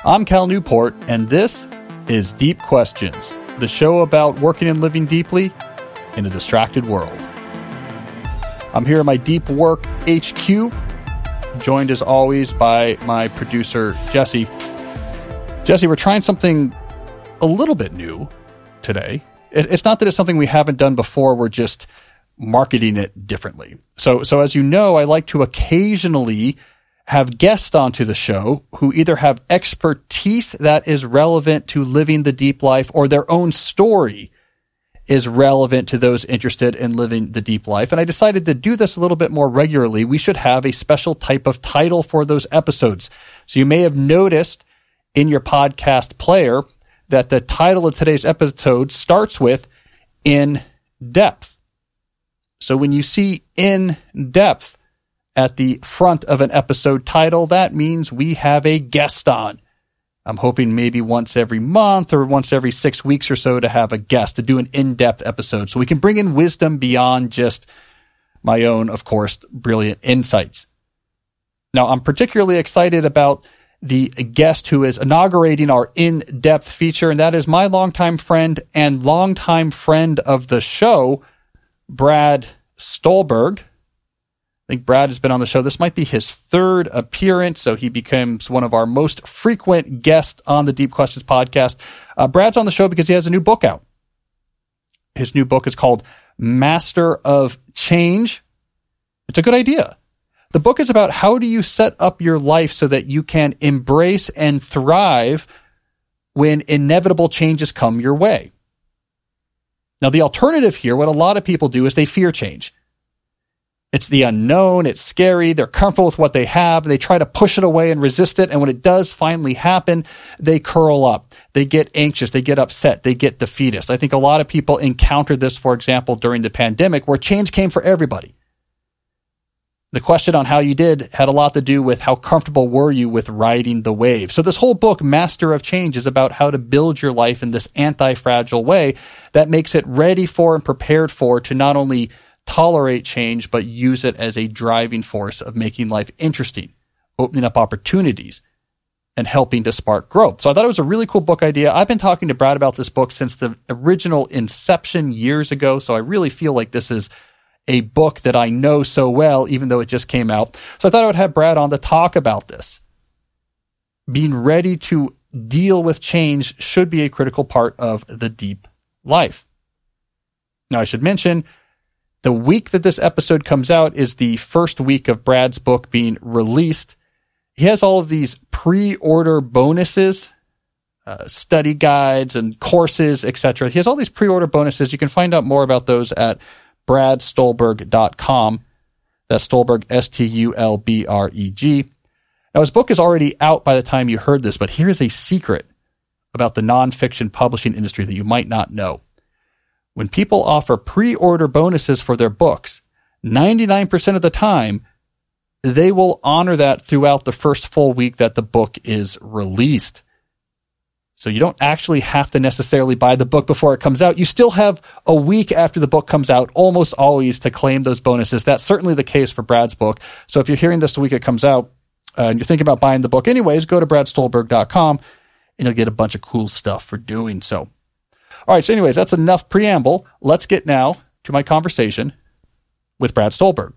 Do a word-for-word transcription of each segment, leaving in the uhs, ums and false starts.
I'm Cal Newport, and this is Deep Questions, the show about working and living deeply in a distracted world. I'm here at my Deep Work H Q, joined as always by my producer, Jesse. Jesse, we're trying something a little bit new today. It, it's not that it's something we haven't done before, we're just marketing it differently. So, so as you know, I like to occasionally have guests onto the show who either have expertise that is relevant to living the deep life or their own story is relevant to those interested in living the deep life. And I decided to do this a little bit more regularly. We should have a special type of title for those episodes. So you may have noticed in your podcast player that the title of today's episode starts with In Depth. So when you see In Depth at the front of an episode title, that means we have a guest on. I'm hoping maybe once every month or once every six weeks or so to have a guest to do an in-depth episode so we can bring in wisdom beyond just my own, of course, brilliant insights. Now, I'm particularly excited about the guest who is inaugurating our in-depth feature, and that is my longtime friend and longtime friend of the show, Brad Stulberg. I think Brad has been on the show. This might be his third appearance, so he becomes one of our most frequent guests on the Deep Questions podcast. Uh, Brad's on the show because he has a new book out. His new book is called Master of Change. It's a good idea. The book is about how do you set up your life so that you can embrace and thrive when inevitable changes come your way. Now, the alternative here, what a lot of people do is they fear change. It's the unknown, it's scary, they're comfortable with what they have, they try to push it away and resist it, and when it does finally happen, they curl up, they get anxious, they get upset, they get defeatist. I think a lot of people encountered this, for example, during the pandemic, where change came for everybody. The question on how you did had a lot to do with how comfortable were you with riding the wave. So this whole book, Master of Change, is about how to build your life in this anti-fragile way that makes it ready for and prepared for to not only tolerate change, but use it as a driving force of making life interesting, opening up opportunities, and helping to spark growth. So I thought it was a really cool book idea. I've been talking to Brad about this book since the original inception years ago, so I really feel like this is a book that I know so well, even though it just came out. So I thought I would have Brad on to talk about this. Being ready to deal with change should be a critical part of the deep life. Now, I should mention, the week that this episode comes out is the first week of Brad's book being released. He has all of these pre-order bonuses, uh, study guides and courses, et cetera. He has all these pre-order bonuses. You can find out more about those at brad stulberg dot com. That's Stulberg, S T U L B R E G. Now, his book is already out by the time you heard this, but here's a secret about the nonfiction publishing industry that you might not know. When people offer pre-order bonuses for their books, ninety-nine percent of the time, they will honor that throughout the first full week that the book is released. So you don't actually have to necessarily buy the book before it comes out. You still have a week after the book comes out, almost always, to claim those bonuses. That's certainly the case for Brad's book. So if you're hearing this the week it comes out, uh, and you're thinking about buying the book anyways, go to brad stulberg dot com and you'll get a bunch of cool stuff for doing so. All right, so anyways, that's enough preamble. Let's get now to my conversation with Brad Stulberg.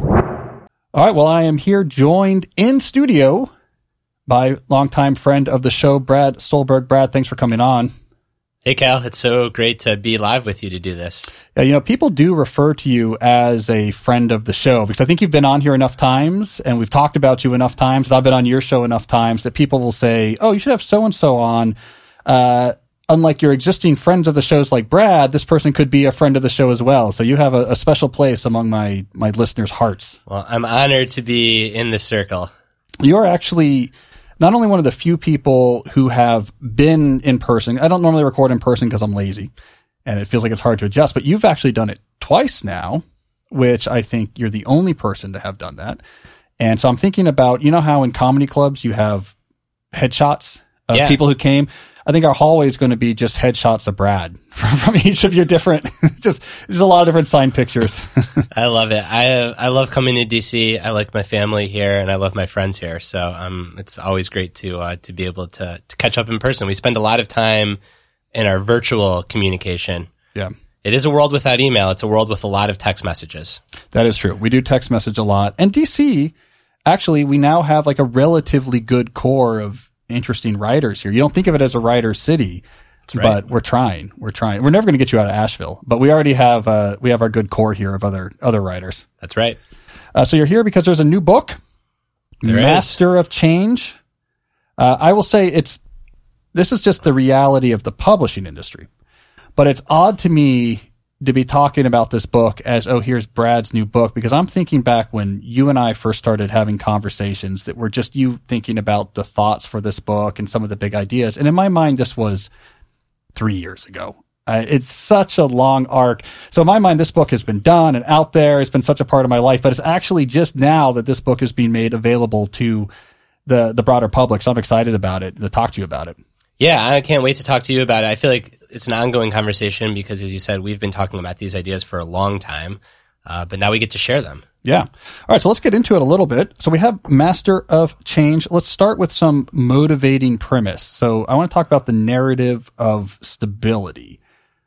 All right, well, I am here joined in studio by longtime friend of the show, Brad Stulberg. Brad, thanks for coming on. Hey, Cal. It's so great to be live with you to do this. Yeah, you know, people do refer to you as a friend of the show because I think you've been on here enough times and we've talked about you enough times, and I've been on your show enough times that people will say, oh, you should have so-and-so on. Uh, unlike your existing friends of the shows like Brad, this person could be a friend of the show as well. So you have a, a special place among my, my listeners' hearts. Well, I'm honored to be in the circle. You're actually not only one of the few people who have been in person. I don't normally record in person because I'm lazy and it feels like it's hard to adjust, but you've actually done it twice now, which I think you're the only person to have done that. And so I'm thinking about, you know how in comedy clubs you have headshots of yeah. people who came. I think our hallway is going to be just headshots of Brad from, from each of your different, just, there's a lot of different signed pictures. I love it. I uh, I love coming to D C. I like my family here and I love my friends here. So um, it's always great to uh, to be able to, to catch up in person. We spend a lot of time in our virtual communication. Yeah. It is a world without email. It's a world with a lot of text messages. That is true. We do text message a lot. And D C, actually, we now have like a relatively good core of interesting writers here. You don't think of it as a writer's city, right. But we're trying. We're trying. We're never going to get you out of Asheville, but we already have uh, we have our good core here of other other writers. That's right. Uh, so you're here because there's a new book, there Master is. of Change. Uh, I will say it's this is just the reality of the publishing industry, but it's odd to me to be talking about this book as, oh, here's Brad's new book, because I'm thinking back when you and I first started having conversations that were just you thinking about the thoughts for this book and some of the big ideas. And in my mind, this was three years ago. Uh, it's such a long arc. So in my mind, this book has been done and out there. It's been such a part of my life, but it's actually just now that this book is being made available to the, the broader public. So I'm excited about it, to talk to you about it. Yeah, I can't wait to talk to you about it. I feel like it's an ongoing conversation because, as you said, we've been talking about these ideas for a long time, uh, but now we get to share them. Yeah. All right, so let's get into it a little bit. So we have Master of Change. Let's start with some motivating premise. So I want to talk about the narrative of stability.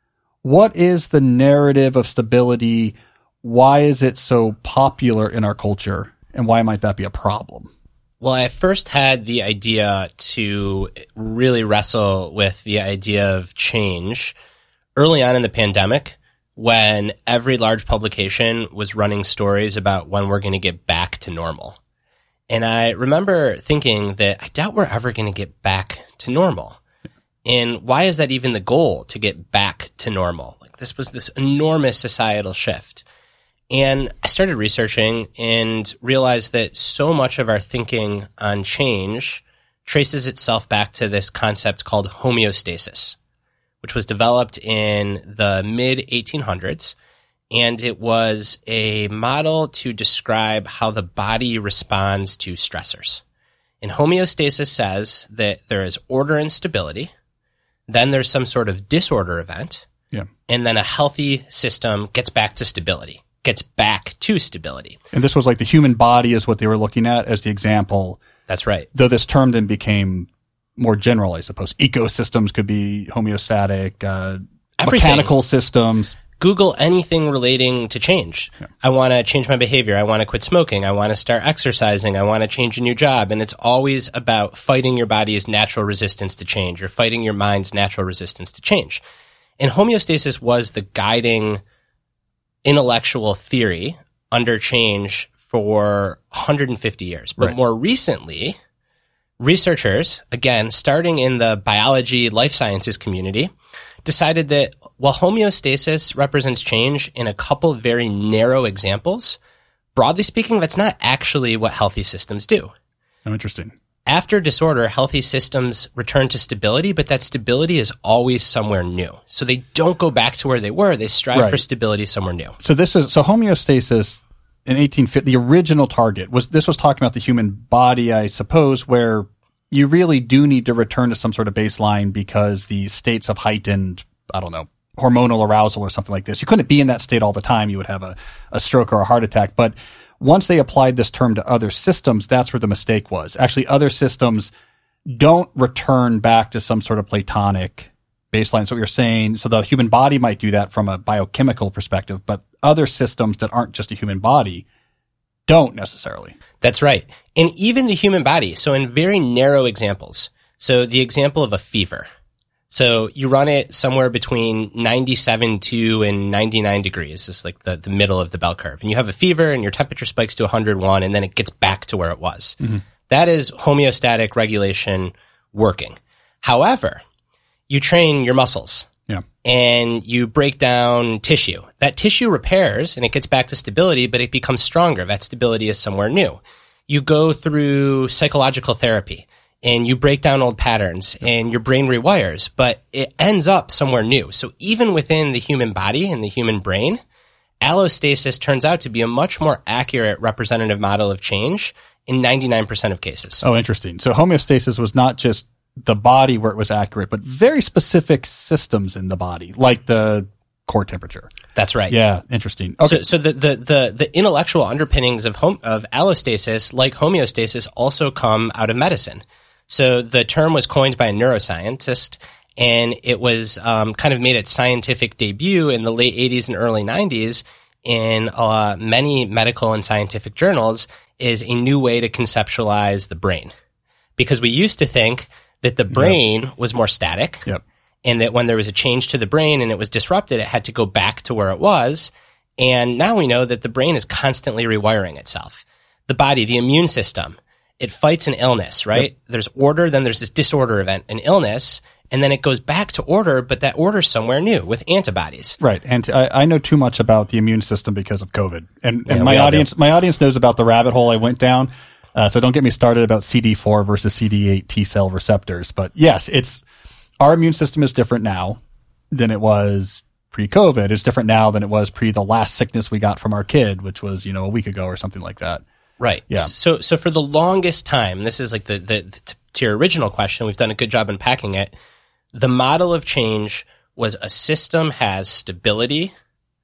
What is the narrative of stability? Why is it so popular in our culture? And why might that be a problem? Well, I first had the idea to really wrestle with the idea of change early on in the pandemic, when every large publication was running stories about when we're going to get back to normal. And I remember thinking that I doubt we're ever going to get back to normal. And why is that even the goal, to get back to normal? Like, this was this enormous societal shift. And I started researching and realized that so much of our thinking on change traces itself back to this concept called homeostasis, which was developed in the mid eighteen hundreds. And it was a model to describe how the body responds to stressors. And homeostasis says that there is order and stability. Then there's some sort of disorder event. Yeah. And then a healthy system gets back to stability. gets back to stability. And this was like the human body is what they were looking at as the example. That's right. Though this term then became more general, I suppose. Ecosystems could be homeostatic, uh, mechanical systems. Google anything relating to change. Yeah. I want to change my behavior. I want to quit smoking. I want to start exercising. I want to change a new job. And it's always about fighting your body's natural resistance to change, or fighting your mind's natural resistance to change. And homeostasis was the guiding intellectual theory under change for one hundred fifty years. But right. more recently, researchers, again, starting in the biology, life sciences community, decided that while homeostasis represents change in a couple very narrow examples, broadly speaking, that's not actually what healthy systems do. Oh, interesting. After disorder, healthy systems return to stability, but that stability is always somewhere new. So they don't go back to where they were. They strive right. for stability somewhere new. So this is, so homeostasis in eighteen fifty, the original target was, this was talking about the human body, I suppose, where you really do need to return to some sort of baseline because the states of heightened, I don't know, hormonal arousal or something like this. You couldn't be in that state all the time. You would have a, a stroke or a heart attack. But once they applied this term to other systems, that's where the mistake was. Actually, other systems don't return back to some sort of Platonic baseline. So what you're saying, so the human body might do that from a biochemical perspective, but other systems that aren't just a human body don't necessarily. That's right. And even the human body. So in very narrow examples, so the example of a fever. So you run it somewhere between ninety-seven point two and ninety-nine degrees. It's like the, the middle of the bell curve. And you have a fever and your temperature spikes to one hundred one and then it gets back to where it was. Mm-hmm. That is homeostatic regulation working. However, you train your muscles. Yeah. And you break down tissue. That tissue repairs and it gets back to stability, but it becomes stronger. That stability is somewhere new. You go through psychological therapy and you break down old patterns and your brain rewires, but it ends up somewhere new. So even within the human body and the human brain, allostasis turns out to be a much more accurate representative model of change in ninety-nine percent of cases. Oh, interesting. So homeostasis was not just the body where it was accurate, but very specific systems in the body, like the core temperature. That's right. Yeah, interesting. Okay. So, so the, the, the, the intellectual underpinnings of home, of allostasis, like homeostasis, also come out of medicine. So the term was coined by a neuroscientist, and it was um, kind of made its scientific debut in the late eighties and early nineties in uh, many medical and scientific journals as a new way to conceptualize the brain. Because we used to think that the brain yep. was more static, yep. and that when there was a change to the brain and it was disrupted, it had to go back to where it was. And now we know that the brain is constantly rewiring itself. The body, the immune system, it fights an illness, right? Yep. There's order, then there's this disorder event, an illness, and then it goes back to order, but that order's somewhere new with antibodies. Right. And I, I know too much about the immune system because of COVID. And, yeah, and my audience, my audience knows about the rabbit hole I went down. Uh, so don't get me started about C D four versus C D eight T cell receptors. But yes, it's, our immune system is different now than it was pre-COVID. It's different now than it was pre the last sickness we got from our kid, which was, you know, a week ago or something like that. Right. Yeah. So, so for the longest time, this is like the, the, the to your original question, we've done a good job unpacking it. The model of change was a system has stability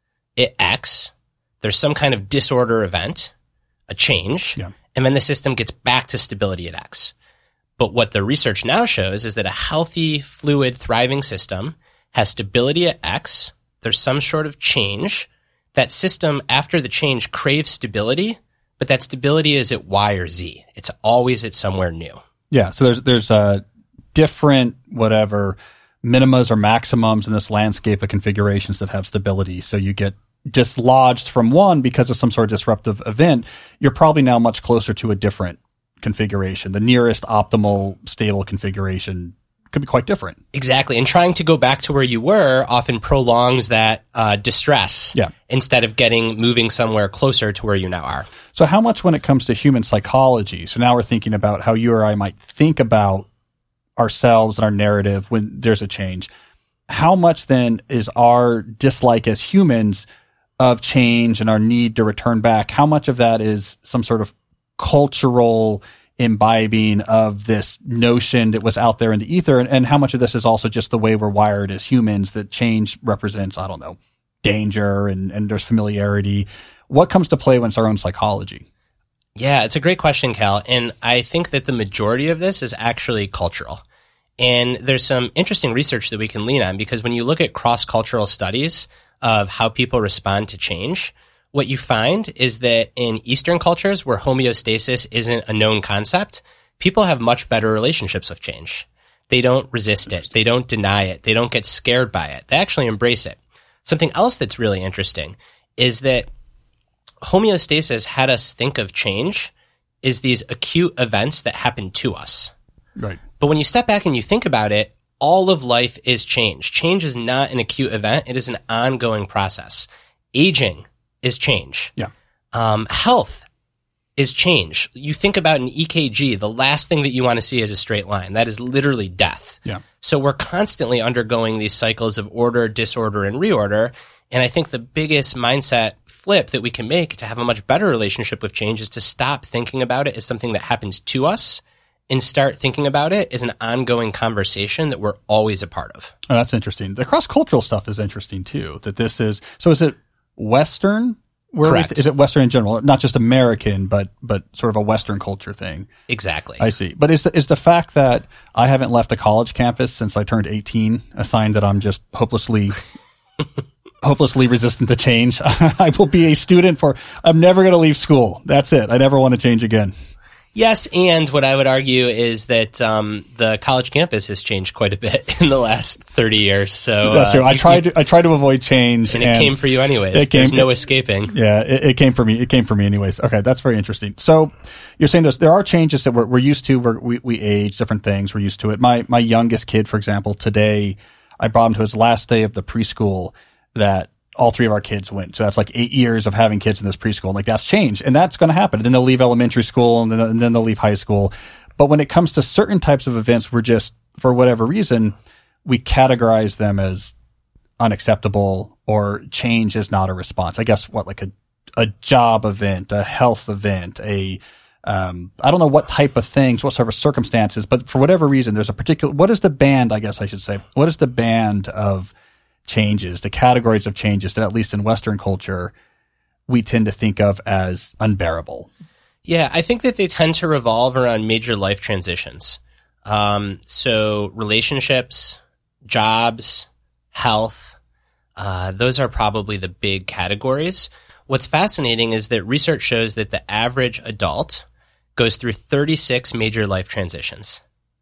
at X. There's some kind of disorder event, a change, yeah. and then the system gets back to stability at X. But what the research now shows is that a healthy, fluid, thriving system has stability at X. There's some sort of change. That system, after the change, craves stability, but that stability is at Y or Z. It's always at somewhere new. Yeah. So there's there's uh, different whatever minimas or maximums in this landscape of configurations that have stability. So you get dislodged from one because of some sort of disruptive event. You're probably now much closer to a different configuration. The nearest optimal stable configuration could be quite different. Exactly. And trying to go back to where you were often prolongs that uh, distress yeah. instead of getting moving somewhere closer to where you now are. So how much when it comes to human psychology? So now we're thinking about how you or I might think about ourselves and our narrative when there's a change. How much then is our dislike as humans of change and our need to return back? How much of that is some sort of cultural imbibing of this notion that was out there in the ether, and, and how much of this is also just the way we're wired as humans, that change represents, I don't know, danger and, and there's familiarity. What comes to play when it's our own psychology? Yeah, it's a great question, Cal. And I think that the majority of this is actually cultural. And there's some interesting research that we can lean on, because when you look at cross-cultural studies of how people respond to change, what you find is that in Eastern cultures where homeostasis isn't a known concept, people have much better relationships with change. They don't resist it. They don't deny it. They don't get scared by it. They actually embrace it. Something else that's really interesting is that homeostasis had us think of change as these acute events that happen to us. Right. But when you step back and you think about it, all of life is change. Change is not an acute event. It is an ongoing process. Aging is change. Yeah. Um, health is change. You think about an E K G, the last thing that you want to see is a straight line. That is literally death. Yeah. So we're constantly undergoing these cycles of order, disorder, and reorder. And I think the biggest mindset flip that we can make to have a much better relationship with change is to stop thinking about it as something that happens to us and start thinking about it as an ongoing conversation that we're always a part of. Oh, that's interesting. The cross-cultural stuff is interesting too, that this is, so is it Western? Where Correct. We, is it Western in general? Not just American, but but sort of a Western culture thing. Exactly. I see. But is the, is the fact that I haven't left a college campus since I turned eighteen a sign that I'm just hopelessly hopelessly resistant to change? I will be a student for, I'm never going to leave school. That's it. I never want to change again. Yes, and what I would argue is that um, the college campus has changed quite a bit in the last thirty years. So that's true. Uh, I you, tried you, to I tried to avoid change, and, and it came for you anyways. It came, There's no it, escaping. Yeah, it, it came for me. It came for me anyways. Okay, that's very interesting. So you're saying there's, there are changes that we're, we're used to. We're, we we age, different things. We're used to it. My my youngest kid, for example, today I brought him to his last day of the preschool that all three of our kids went. So that's like eight years of having kids in this preschool. Like that's changed, and that's going to happen. And then they'll leave elementary school, and then, and then they'll leave high school. But when it comes to certain types of events, we're just, for whatever reason, we categorize them as unacceptable, or change is not a response. I guess what, like a, a job event, a health event, a, Um, I don't know what type of things, what sort of circumstances, but for whatever reason, there's a particular, what is the band, I guess I should say, what is the band of changes, the categories of changes that at least in Western culture, we tend to think of as unbearable? Yeah, I think that they tend to revolve around major life transitions. Um, so relationships, jobs, health, uh, those are probably the big categories. What's fascinating is that research shows that the average adult goes through thirty-six major life transitions.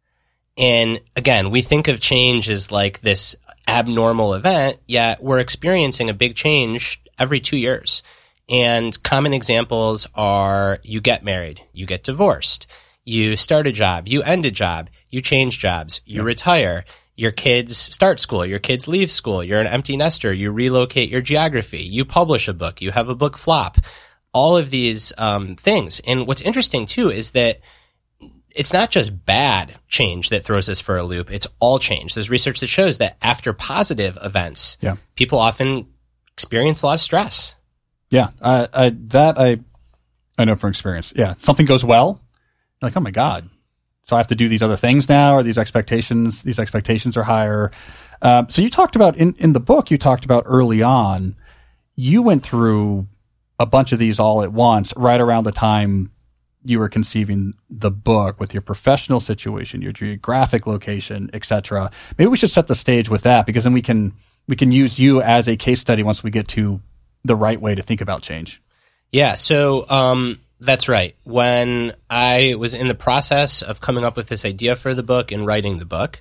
And again, we think of change as like this abnormal event, yet we're experiencing a big change every two years. And common examples are you get married, you get divorced, you start a job, you end a job, you change jobs, you yep. retire, your kids start school, your kids leave school, you're an empty nester, you relocate your geography, you publish a book, you have a book flop. All of these um, things. And what's interesting, too, is that it's not just bad change that throws us for a loop. It's all change. There's research that shows that after positive events, yeah. people often experience a lot of stress. Yeah, I, I, that I I know from experience. Yeah, something goes well, you're like, oh, my God. So I have to do these other things now, or these expectations, these expectations are higher. Um, so you talked about, in, in the book, you talked about early on, you went through a bunch of these all at once, right around the time you were conceiving the book, with your professional situation, your geographic location, et cetera. Maybe we should set the stage with that, because then we can we can use you as a case study once we get to the right way to think about change. Yeah, so um, that's right. When I was in the process of coming up with this idea for the book and writing the book,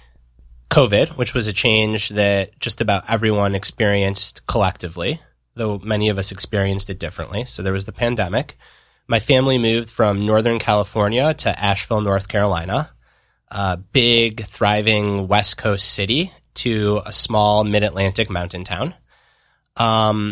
COVID, which was a change that just about everyone experienced collectively, though many of us experienced it differently. So there was the pandemic. My family moved from Northern California to Asheville, North Carolina, a big, thriving West Coast city, to a small mid-Atlantic mountain town. Um,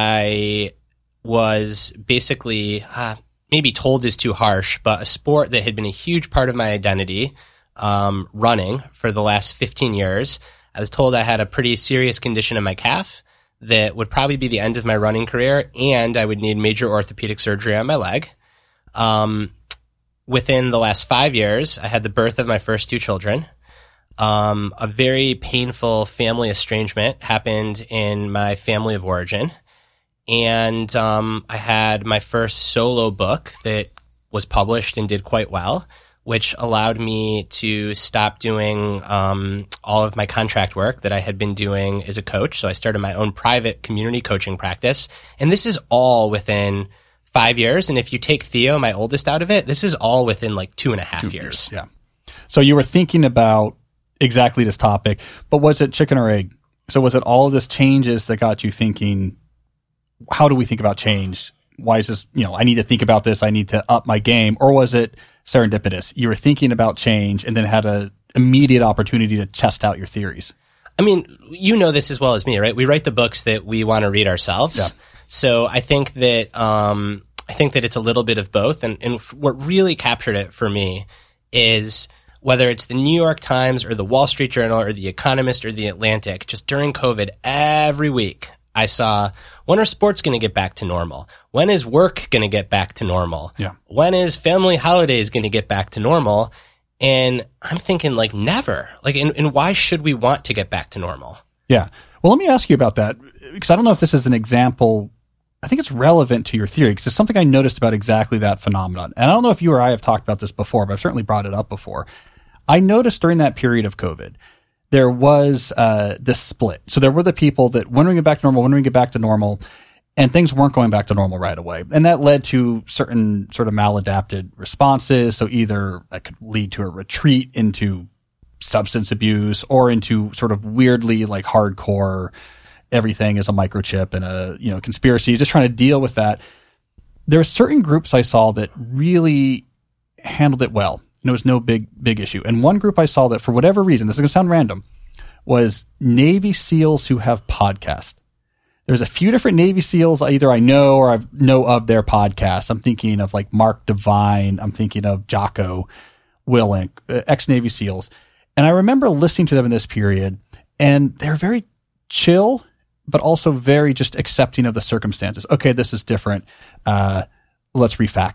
I was basically, uh, maybe told is too harsh, but a sport that had been a huge part of my identity, um, running for the last fifteen years. I was told I had a pretty serious condition in my calf that would probably be the end of my running career, and I would need major orthopedic surgery on my leg. Um, within the last five years, I had the birth of my first two children. Um, a very painful family estrangement happened in my family of origin. And um, I had my first solo book that was published and did quite well, which allowed me to stop doing um, all of my contract work that I had been doing as a coach. So I started my own private community coaching practice. And this is all within five years. And if you take Theo, my oldest, out of it, this is all within like two and a half two years. years. Yeah. So you were thinking about exactly this topic, but was it chicken or egg? So was it all of this changes that got you thinking, how do we think about change? Why is this, you know, I need to think about this. I need to up my game. Or was it serendipitous? You were thinking about change and then had an immediate opportunity to test out your theories. I mean, you know this as well as me, right? We write the books that we want to read ourselves. Yeah. So I think that, um, I think that it's a little bit of both. And, and what really captured it for me is whether it's the New York Times or the Wall Street Journal or the Economist or the Atlantic, just during COVID, every week I saw, when are sports going to get back to normal? When is work going to get back to normal? Yeah. When is family holidays going to get back to normal? And I'm thinking, like, never. Like, and, and why should we want to get back to normal? Yeah. Well, let me ask you about that, because I don't know if this is an example. I think it's relevant to your theory, because it's something I noticed about exactly that phenomenon. And I don't know if you or I have talked about this before, but I've certainly brought it up before. I noticed during that period of COVID, there was uh, this split. So there were the people that, when we get back to normal, when we get back to normal, and things weren't going back to normal right away. And that led to certain sort of maladapted responses. So either that could lead to a retreat into substance abuse, or into sort of weirdly like hardcore, everything is a microchip and a, you know, conspiracy, just trying to deal with that. There are certain groups I saw that really handled it well. And it was no big, big issue. And one group I saw that, for whatever reason, this is going to sound random, was Navy SEALs who have podcasts. There's a few different Navy SEALs either I know or I know of their podcasts. I'm thinking of like Mark Devine. I'm thinking of Jocko Willink, ex-Navy SEALs. And I remember listening to them in this period, and they're very chill, but also very just accepting of the circumstances. Okay, this is different. Uh, let's refactor.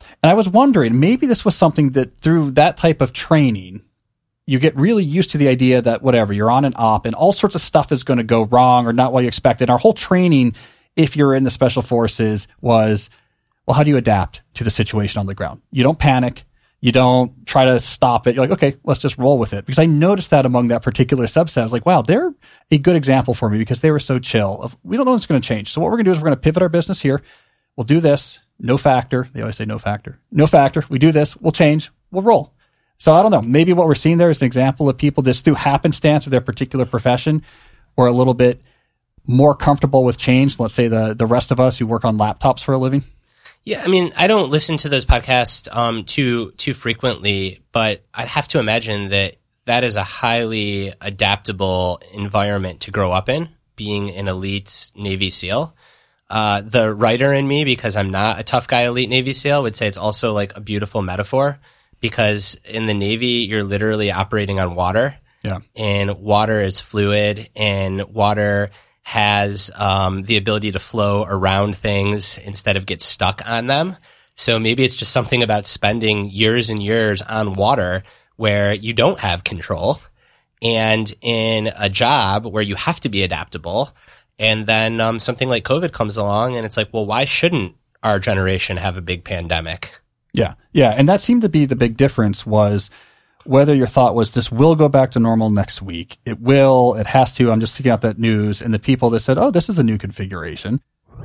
And I was wondering, maybe this was something that through that type of training, you get really used to the idea that whatever, you're on an op and all sorts of stuff is going to go wrong or not what you expected. Our whole training, if you're in the special forces, was, well, how do you adapt to the situation on the ground? You don't panic. You don't try to stop it. You're like, okay, let's just roll with it. Because I noticed that among that particular subset. I was like, wow, they're a good example for me because they were so chill. Of, we don't know what's going to change. So what we're going to do is we're going to pivot our business here. We'll do this. No factor. They always say no factor. No factor. We do this. We'll change. We'll roll. So I don't know. Maybe what we're seeing there is an example of people just through happenstance of their particular profession or a little bit more comfortable with change. Let's say the, the rest of us who work on laptops for a living. Yeah, I mean, I don't listen to those podcasts um, too too frequently, but I'd have to imagine that that is a highly adaptable environment to grow up in, being an elite Navy SEAL. Uh, the writer in me, because I'm not a tough guy elite Navy SEAL, would say it's also like a beautiful metaphor. Because in the Navy, you're literally operating on water. Yeah. And water is fluid, and water has um, the ability to flow around things instead of get stuck on them. So maybe it's just something about spending years and years on water where you don't have control, and in a job where you have to be adaptable. And then um, something like COVID comes along, and it's like, well, why shouldn't our generation have a big pandemic? Yeah. Yeah. And that seemed to be the big difference, was whether your thought was this will go back to normal next week. It will, it has to. I'm just checking out that news and the people that said, oh, this is a new configuration.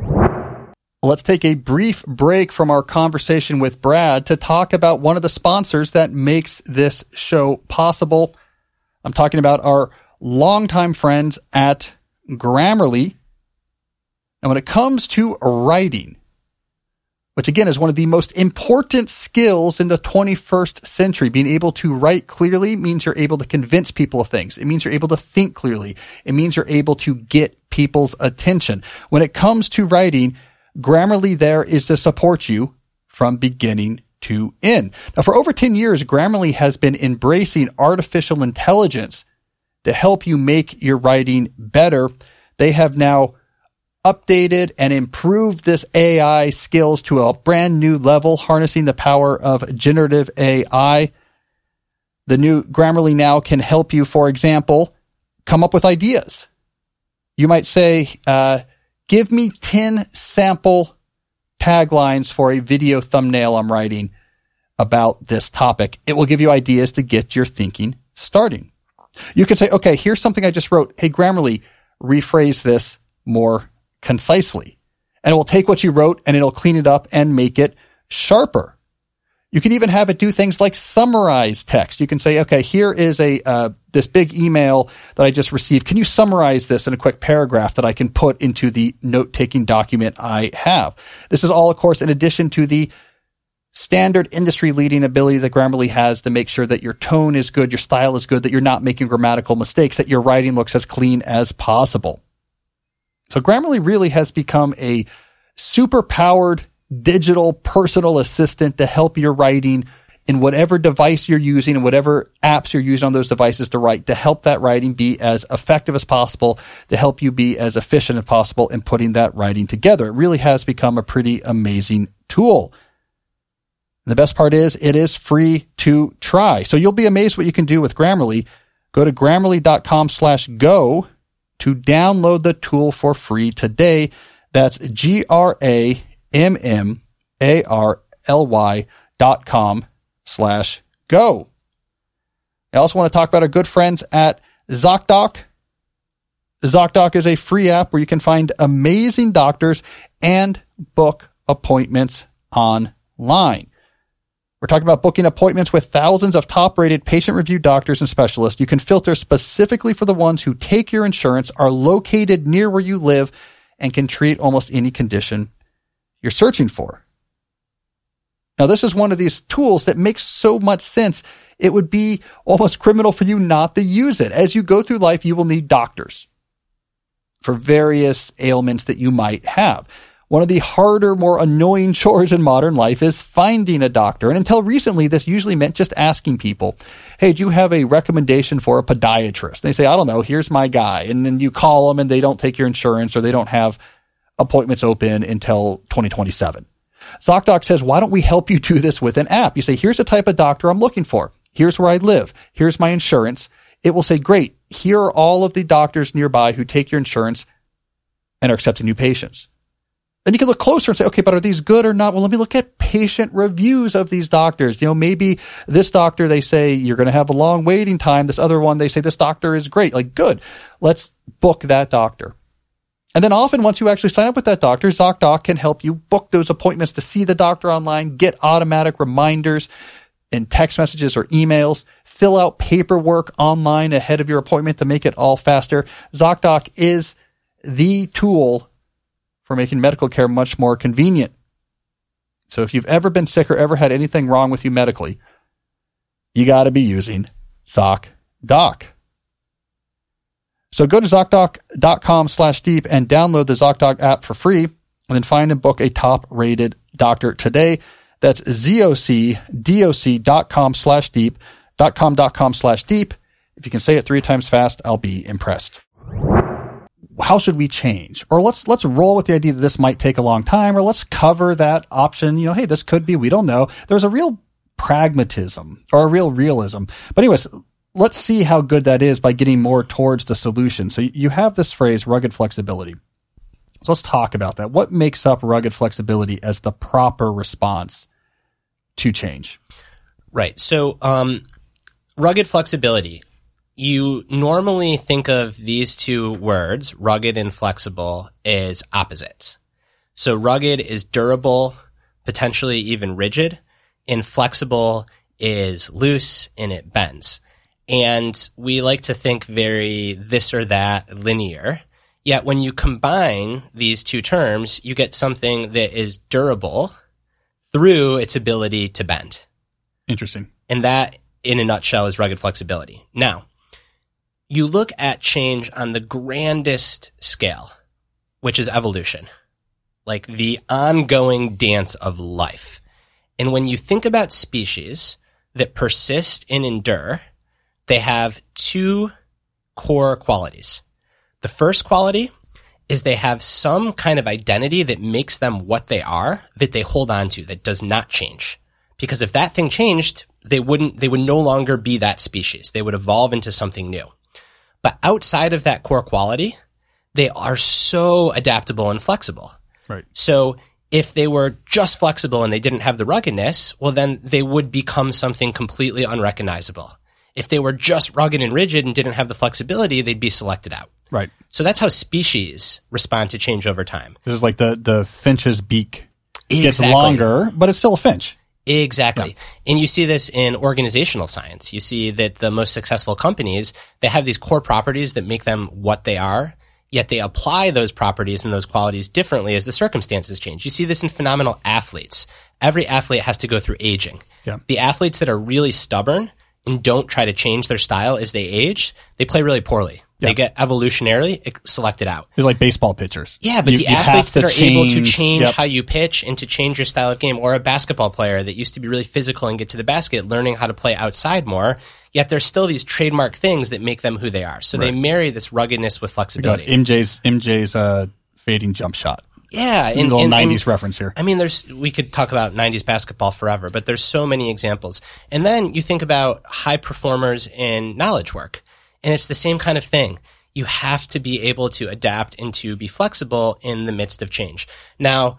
Let's take a brief break from our conversation with Brad to talk about one of the sponsors that makes this show possible. I'm talking about our longtime friends at Grammarly. And when it comes to writing, which again is one of the most important skills in the twenty-first century. Being able to write clearly means you're able to convince people of things. It means you're able to think clearly. It means you're able to get people's attention. When it comes to writing, Grammarly there is to support you from beginning to end. Now, for over ten years, Grammarly has been embracing artificial intelligence to help you make your writing better. They have now updated and improved this A I skills to a brand new level, harnessing the power of generative A I. The new Grammarly now can help you, for example, come up with ideas. You might say, uh, give me ten sample taglines for a video thumbnail I'm writing about this topic. It will give you ideas to get your thinking starting. You can say, okay, here's something I just wrote. Hey, Grammarly, rephrase this more concisely. And it will take what you wrote and it'll clean it up and make it sharper. You can even have it do things like summarize text. You can say, okay, here is a uh, this big email that I just received. Can you summarize this in a quick paragraph that I can put into the note-taking document I have? This is all, of course, in addition to the standard industry-leading ability that Grammarly has to make sure that your tone is good, your style is good, that you're not making grammatical mistakes, that your writing looks as clean as possible. So Grammarly really has become a super-powered digital personal assistant to help your writing in whatever device you're using and whatever apps you're using on those devices to write, to help that writing be as effective as possible, to help you be as efficient as possible in putting that writing together. It really has become a pretty amazing tool. And the best part is it is free to try. So you'll be amazed what you can do with Grammarly. Go to grammarly.com slash go to download the tool for free today. That's G R A M M A R L Y dot com slash go. I also want to talk about our good friends at ZocDoc. ZocDoc is a free app where you can find amazing doctors and book appointments online. We're talking about booking appointments with thousands of top-rated patient-reviewed doctors and specialists. You can filter specifically for the ones who take your insurance, are located near where you live, and can treat almost any condition you're searching for. Now, this is one of these tools that makes so much sense. It would be almost criminal for you not to use it. As you go through life, you will need doctors for various ailments that you might have. One of the harder, more annoying chores in modern life is finding a doctor. And until recently, this usually meant just asking people, hey, do you have a recommendation for a podiatrist? They say, I don't know, here's my guy. And then you call them and they don't take your insurance or they don't have appointments open until twenty twenty-seven. ZocDoc says, why don't we help you do this with an app? You say, here's the type of doctor I'm looking for. Here's where I live. Here's my insurance. It will say, great, here are all of the doctors nearby who take your insurance and are accepting new patients. Then you can look closer and say, okay, but are these good or not? Well, let me look at patient reviews of these doctors. You know, maybe this doctor, they say you're going to have a long waiting time. This other one, they say this doctor is great. Like, good. Let's book that doctor. And then often once you actually sign up with that doctor, ZocDoc can help you book those appointments to see the doctor online, get automatic reminders in text messages or emails, fill out paperwork online ahead of your appointment to make it all faster. ZocDoc is the tool for making medical care much more convenient. So if you've ever been sick or ever had anything wrong with you medically, you got to be using ZocDoc. So go to ZocDoc.com slash deep and download the ZocDoc app for free, and then find and book a top-rated doctor today. That's ZocDoc.com slash deep, .com.com slash deep. If you can say it three times fast, I'll be impressed. How should we change? Or let's, let's roll with the idea that this might take a long time, or let's cover that option. You know, hey, this could be, we don't know. There's a real pragmatism or a real realism. But anyways, let's see how good that is by getting more towards the solution. So you have this phrase, rugged flexibility. So let's talk about that. What makes up rugged flexibility as the proper response to change? Right. So, um, rugged flexibility. You normally think of these two words, rugged and flexible, as opposites. So rugged is durable, potentially even rigid, and flexible is loose and it bends. And we like to think very this or that linear. Yet when you combine these two terms, you get something that is durable through its ability to bend. Interesting. And that, in a nutshell, is rugged flexibility. Now, you look at change on the grandest scale, which is evolution, like the ongoing dance of life. And when you think about species that persist and endure, they have two core qualities. The first quality is they have some kind of identity that makes them what they are, that they hold on to, that does not change. Because if that thing changed, they wouldn't, they would no longer be that species. They would evolve into something new. But outside of that core quality, they are so adaptable and flexible. Right. So if they were just flexible and they didn't have the ruggedness, well, then they would become something completely unrecognizable. If they were just rugged and rigid and didn't have the flexibility, they'd be selected out. Right. So that's how species respond to change over time. This is like the, the finch's beak exactly. gets longer, but it's still a finch. Exactly. Yeah. And you see this in organizational science. You see that the most successful companies, they have these core properties that make them what they are, yet they apply those properties and those qualities differently as the circumstances change. You see this in phenomenal athletes. Every athlete has to go through aging. Yeah. The athletes that are really stubborn and don't try to change their style as they age, they play really poorly. Yeah. They get evolutionarily selected out. It's like baseball pitchers. Yeah, but you, the you athletes that are change, able to change yep. how you pitch and to change your style of game, or a basketball player that used to be really physical and get to the basket, learning how to play outside more, yet there's still these trademark things that make them who they are. So right. they marry this ruggedness with flexibility. M J's M J's uh, fading jump shot. Yeah, and, a little and, nineties and, reference here. I mean, there's we could talk about nineties basketball forever, but there's so many examples. And then you think about high performers in knowledge work, and it's the same kind of thing. You have to be able to adapt and to be flexible in the midst of change. Now,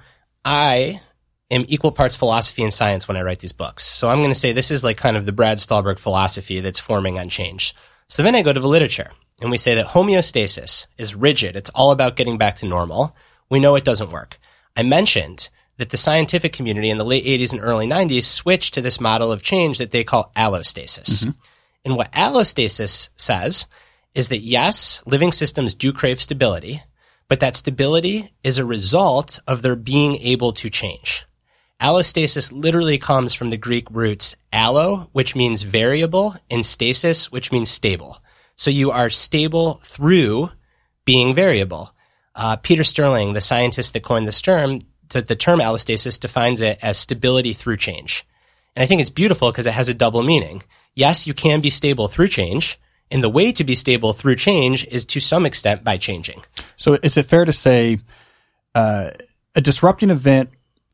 I am equal parts philosophy and science when I write these books. So I'm going to say this is like kind of the Brad Stulberg philosophy that's forming on change. So then I go to the literature, and we say that homeostasis is rigid. It's all about getting back to normal. We know it doesn't work. I mentioned that the scientific community in the late eighties and early nineties switched to this model of change that they call allostasis. Mm-hmm. And what allostasis says is that, yes, living systems do crave stability, but that stability is a result of their being able to change. Allostasis literally comes from the Greek roots allo, which means variable, and stasis, which means stable. So you are stable through being variable. Uh, Peter Sterling, the scientist that coined this term, the, the term allostasis defines it as stability through change. And I think it's beautiful because it has a double meaning. Yes, you can be stable through change, and the way to be stable through change is to some extent by changing. So is it fair to say uh, a disrupting event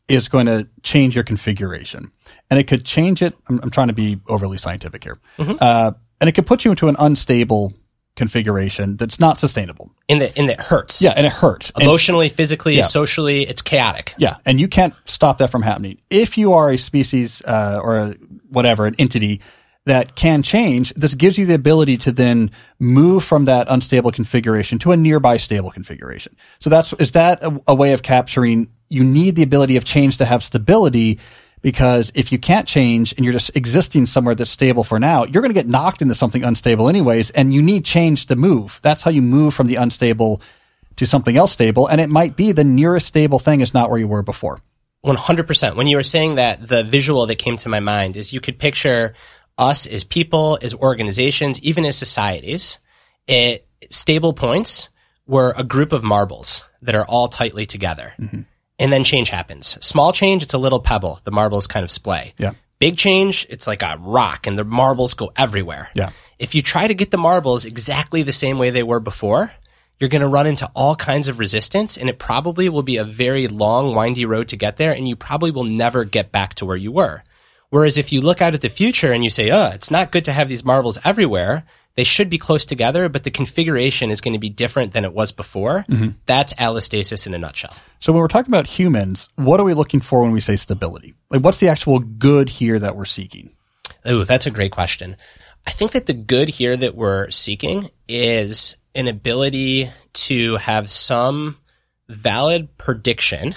is going to change your configuration. And it could change it. I'm, I'm trying to be overly scientific here. Mm-hmm. Uh, and it could put you into an unstable configuration that's not sustainable. In the, in that hurts. Yeah. And it hurts. Emotionally, and, physically, yeah. socially, it's chaotic. Yeah. And you can't stop that from happening. If you are a species, uh, or a, whatever, an entity that can change, this gives you the ability to then move from that unstable configuration to a nearby stable configuration. So that's, is that a, a way of capturing, you need the ability of change to have stability, because if you can't change and you're just existing somewhere that's stable for now, you're going to get knocked into something unstable anyways, and you need change to move. That's how you move from the unstable to something else stable. And it might be the nearest stable thing is not where you were before. one hundred percent. When you were saying that, the visual that came to my mind is you could picture us as people, as organizations, even as societies. It, stable points were a group of marbles that are all tightly together. Mm-hmm. And then change happens. Small change, it's a little pebble. The marbles kind of splay. Yeah. Big change, it's like a rock and the marbles go everywhere. Yeah. If you try to get the marbles exactly the same way they were before, you're going to run into all kinds of resistance, and it probably will be a very long, windy road to get there, and you probably will never get back to where you were. Whereas if you look out at the future and you say, oh, it's not good to have these marbles everywhere, they should be close together, but the configuration is going to be different than it was before. Mm-hmm. That's allostasis in a nutshell. So when we're talking about humans, what are we looking for when we say stability? Like, what's the actual good here that we're seeking? Oh, that's a great question. I think that the good here that we're seeking is an ability to have some valid prediction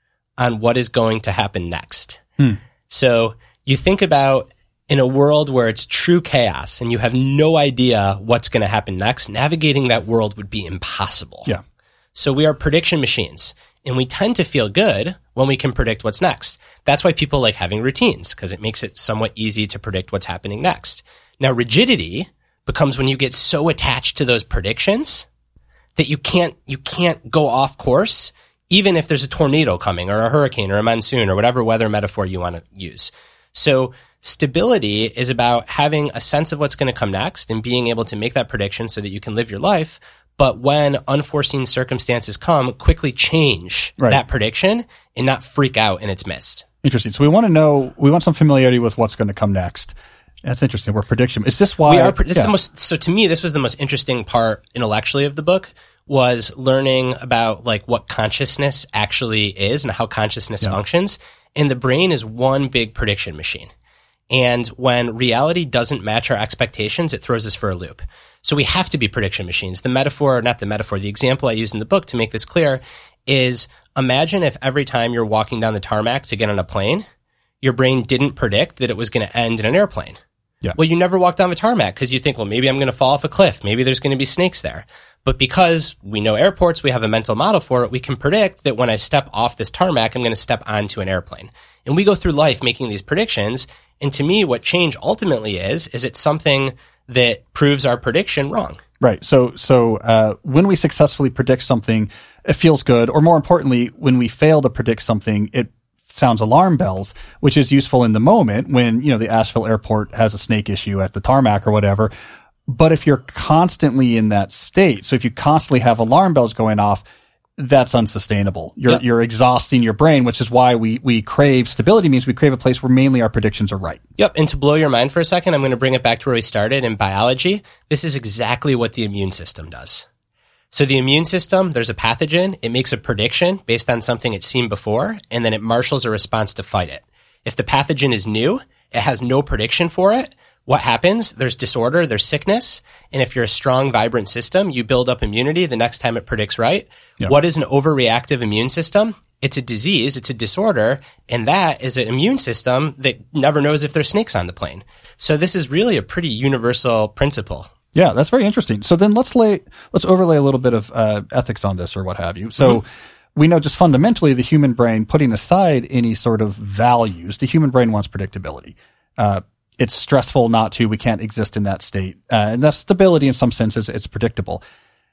on what is going to happen next. Hmm. So you think about, in a world where it's true chaos and you have no idea what's going to happen next, navigating that world would be impossible. Yeah. So we are prediction machines, and we tend to feel good when we can predict what's next. That's why people like having routines, because it makes it somewhat easy to predict what's happening next. Now, rigidity becomes when you get so attached to those predictions that you can't, you can't go off course, even if there's a tornado coming or a hurricane or a monsoon or whatever weather metaphor you want to use. So stability is about having a sense of what's going to come next and being able to make that prediction so that you can live your life. But when unforeseen circumstances come, quickly change right. that prediction and not freak out in its midst. Interesting. So we want to know, we want some familiarity with what's going to come next. That's interesting. We're prediction. Is this why? We are, this yeah. is the most, so to me, this was the most interesting part intellectually of the book, was learning about like what consciousness actually is and how consciousness yeah. functions. And the brain is one big prediction machine. And when reality doesn't match our expectations, it throws us for a loop. So we have to be prediction machines. The metaphor, not the metaphor, the example I use in the book to make this clear is, imagine if every time you're walking down the tarmac to get on a plane, your brain didn't predict that it was going to end in an airplane. Yeah. Well, you never walk down the tarmac because you think, well, maybe I'm going to fall off a cliff. Maybe there's going to be snakes there. But because we know airports, we have a mental model for it, we can predict that when I step off this tarmac, I'm going to step onto an airplane. And we go through life making these predictions. And to me, what change ultimately is, is it's something that proves our prediction wrong. Right. So, so, uh, when we successfully predict something, it feels good. Or more importantly, when we fail to predict something, it sounds alarm bells, which is useful in the moment when, you know, the Asheville airport has a snake issue at the tarmac or whatever. But if you're constantly in that state, so if you constantly have alarm bells going off, that's unsustainable. You're, yep. you're exhausting your brain, which is why we, we crave stability, means we crave a place where mainly our predictions are right. Yep. And to blow your mind for a second, I'm going to bring it back to where we started in biology. This is exactly what the immune system does. So the immune system, there's a pathogen. It makes a prediction based on something it's seen before, and then it marshals a response to fight it. If the pathogen is new, it has no prediction for it. What happens? There's disorder, there's sickness. And if you're a strong, vibrant system, you build up immunity the next time it predicts right. Yep. What is an overreactive immune system? It's a disease, it's a disorder, and that is an immune system that never knows if there's snakes on the plane. So this is really a pretty universal principle. Yeah, that's very interesting. So then let's lay, let's overlay a little bit of uh, ethics on this or what have you. So mm-hmm. we know just fundamentally the human brain, putting aside any sort of values, the human brain wants predictability. Uh, it's stressful not to, we can't exist in that state. Uh, and that's stability in some senses, it's predictable.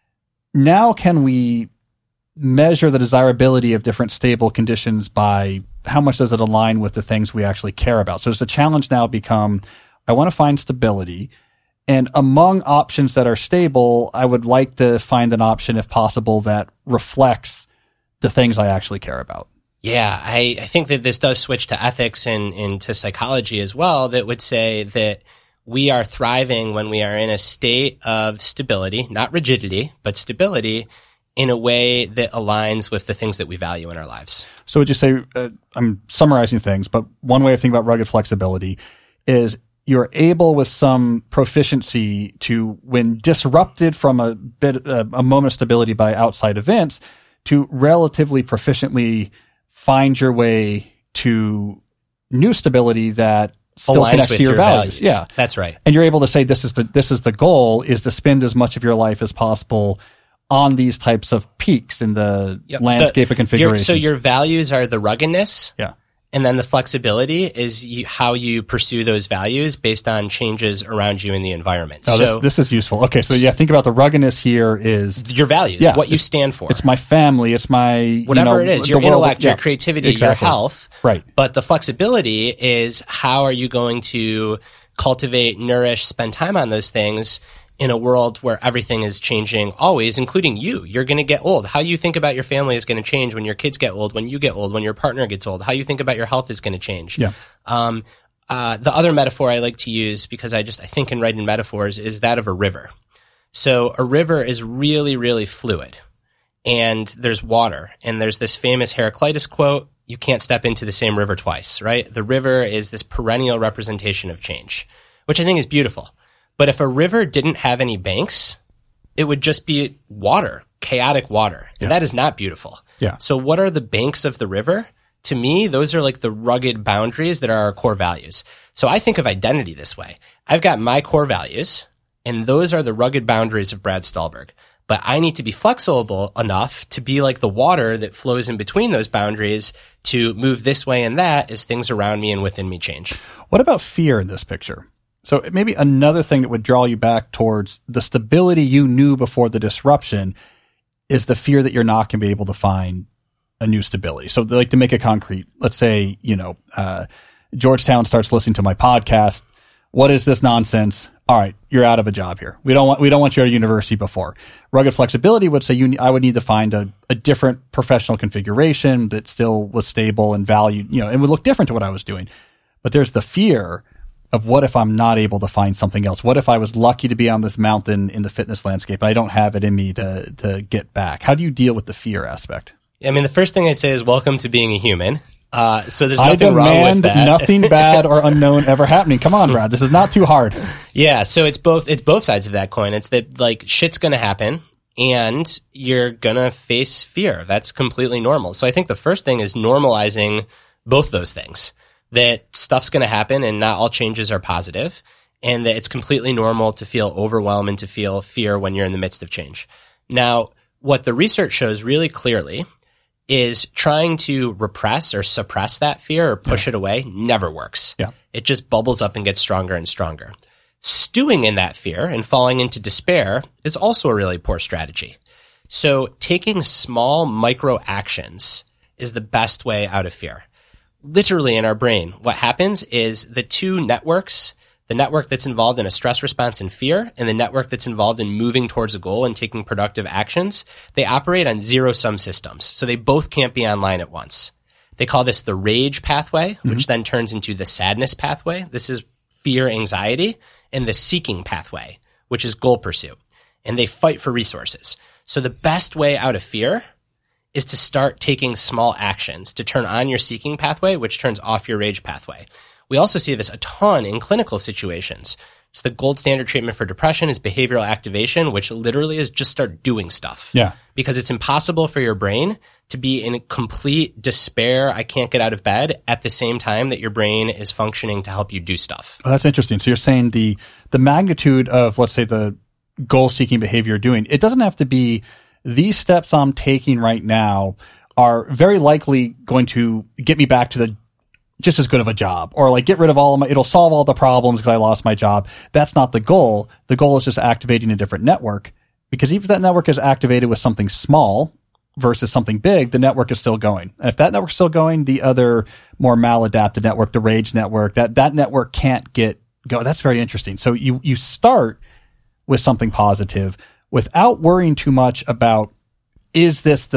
Now can we measure the desirability of different stable conditions by how much does it align with the things we actually care about? So does the challenge now become, I want to find stability, and among options that are stable, I would like to find an option, if possible, that reflects the things I actually care about. Yeah, I, I think that this does switch to ethics and into psychology as well, that would say that we are thriving when we are in a state of stability, not rigidity, but stability in a way that aligns with the things that we value in our lives. So would you say, uh, I'm summarizing things, but one way of thinking about rugged flexibility is you're able with some proficiency to, when disrupted from a bit, uh, a moment of stability by outside events, to relatively proficiently find your way to new stability that still Aligns connects with to your, your values. values. Yeah, that's right. And you're able to say this is the this is the goal, is to spend as much of your life as possible on these types of peaks in the Yep. landscape The- of configuration. So your values are the ruggedness. Yeah. And then the flexibility is you, how you pursue those values based on changes around you in the environment. Oh, so this, this is useful. Okay, so yeah, think about the ruggedness here is your values, Yeah, what you it's- stand for. it's my family, it's my Whatever you know, it is, the your world- intellect, yeah, your creativity, exactly. your health. Right. But the flexibility is how are you going to cultivate, nourish, spend time on those things in a world where everything is changing always, including you. You're going to get old. How you think about your family is going to change when your kids get old, when you get old, when your partner gets old. How you think about your health is going to change. Yeah. Um, uh, the other metaphor I like to use, because I just I think and write in metaphors, is that of a river. So a river is really, really fluid. And there's water. And there's this famous Heraclitus quote, you can't step into the same river twice, right? The river is this perennial representation of change, which I think is beautiful. But if a river didn't have any banks, it would just be water, chaotic water. And Yeah. that is not beautiful. Yeah. So what are the banks of the river? To me, those are like the rugged boundaries that are our core values. So I think of identity this way. I've got my core values, and those are the rugged boundaries of Brad Stulberg. But I need to be flexible enough to be like the water that flows in between those boundaries to move this way and that as things around me and within me change. What about fear in this picture? So maybe another thing that would draw you back towards the stability you knew before the disruption is the fear that you're not going to be able to find a new stability. So like to make it concrete, let's say, you know, uh, Georgetown starts listening to my podcast. What is this nonsense? All right, you're out of a job here. We don't want, we don't want you at a university before. Rugged flexibility would say you, I would need to find a, a different professional configuration that still was stable and valued, you know, and would look different to what I was doing. But there's the fear of what if I'm not able to find something else? What if I was lucky to be on this mountain in the fitness landscape and I don't have it in me to, to get back? How do you deal with the fear aspect? I mean, the first thing I'd say is welcome to being a human. Uh, so there's I nothing wrong with demand that. nothing bad or unknown ever happening. Come on, Brad. This is not too hard. Yeah, so it's both it's both sides of that coin. It's that like shit's going to happen and you're going to face fear. That's completely normal. So I think the first thing is normalizing both those things. That stuff's going to happen and not all changes are positive, and that it's completely normal to feel overwhelmed and to feel fear when you're in the midst of change. Now, what the research shows really clearly is trying to repress or suppress that fear or push yeah. it away never works. Yeah. It just bubbles up and gets stronger and stronger. Stewing in that fear and falling into despair is also a really poor strategy. So taking small micro actions is the best way out of fear. Literally in our brain, what happens is the two networks, the network that's involved in a stress response and fear, and the network that's involved in moving towards a goal and taking productive actions, they operate on zero-sum systems. So they both can't be online at once. They call this the rage pathway, mm-hmm. which then turns into the sadness pathway. This is fear, anxiety, and the seeking pathway, which is goal pursuit. And they fight for resources. So the best way out of fear is to start taking small actions to turn on your seeking pathway, which turns off your rage pathway. We also see this a ton in clinical situations. It's the gold standard treatment for depression is behavioral activation, which literally is just start doing stuff. Yeah. Because it's impossible for your brain to be in complete despair, I can't get out of bed, at the same time that your brain is functioning to help you do stuff. Oh, that's interesting. So you're saying the the magnitude of, let's say, the goal-seeking behavior you're doing, it doesn't have to be these steps I'm taking right now are very likely going to get me back to the just as good of a job, or like get rid of all of my, it'll solve all the problems because I lost my job. That's not the goal. The goal is just activating a different network, because even if that network is activated with something small versus something big, the network is still going. And if that network's still going, the other more maladaptive network, the rage network, that, that network can't get go. That's very interesting. So you, you start with something positive without worrying too much about, is this the,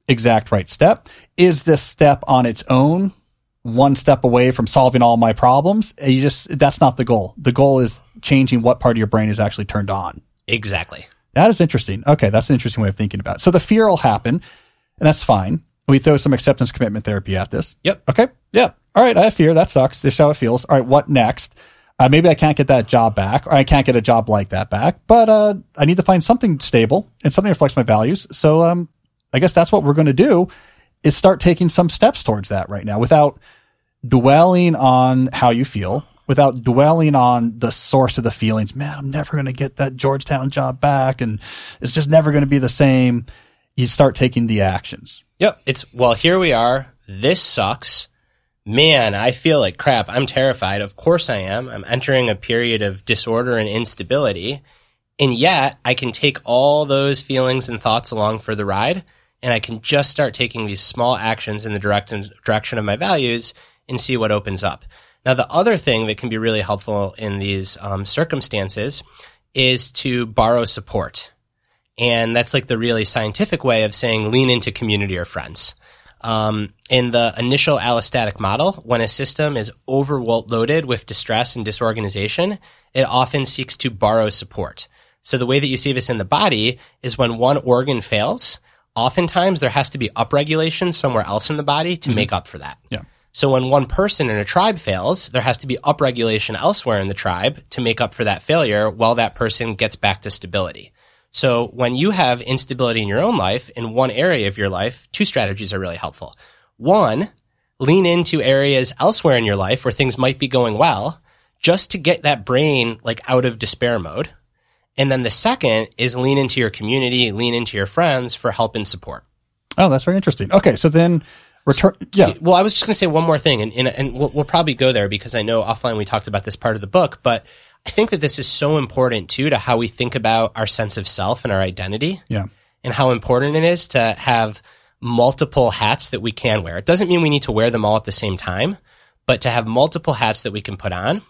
exact right step. Is this step on its own one step away from solving all my problems? You just, that's not the goal. The goal is changing what part of your brain is actually turned on. Exactly. That is interesting. Okay. That's an interesting way of thinking about it. So the fear will happen, and that's fine. We throw some acceptance commitment therapy at this. Yep. Okay. Yeah. All right. I have fear. That sucks. This is how it feels. All right. What next? Uh, maybe I can't get that job back, or I can't get a job like that back, but, uh, I need to find something stable and something that reflects my values. So, um, I guess that's what we're going to do, is start taking some steps towards that right now without dwelling on how you feel, without dwelling on the source of the feelings. Man, I'm never going to get that Georgetown job back, and it's just never going to be the same. You start taking the actions. Yep. It's, well, here we are. This sucks. Man, I feel like crap. I'm terrified. Of course I am. I'm entering a period of disorder and instability. And yet I can take all those feelings and thoughts along for the ride, and I can just start taking these small actions in the direct direction of my values and see what opens up. Now, the other thing that can be really helpful in these um, circumstances is to borrow support. And that's like the really scientific way of saying lean into community or friends. Um, in the initial allostatic model, when a system is overloaded with distress and disorganization, it often seeks to borrow support. So the way that you see this in the body is when one organ fails, oftentimes there has to be upregulation somewhere else in the body to mm-hmm. make up for that. Yeah. So when one person in a tribe fails, there has to be upregulation elsewhere in the tribe to make up for that failure while that person gets back to stability. So when you have instability in your own life, in one area of your life, two strategies are really helpful. One, lean into areas elsewhere in your life where things might be going well, just to get that brain like out of despair mode. And then the second is lean into your community, lean into your friends for help and support. Oh, that's very interesting. Okay, so then return. Yeah. Well, I was just going to say one more thing, and, and, and we'll, we'll probably go there because I know offline we talked about this part of the book, but I think that this is so important too to how we think about our sense of self and our identity. Yeah. And how important it is to have multiple hats that we can wear. It doesn't mean we need to wear them all at the same time, but to have multiple hats that we can put on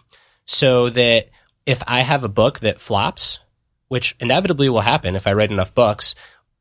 so that if I have a book that flops, which inevitably will happen if I write enough books,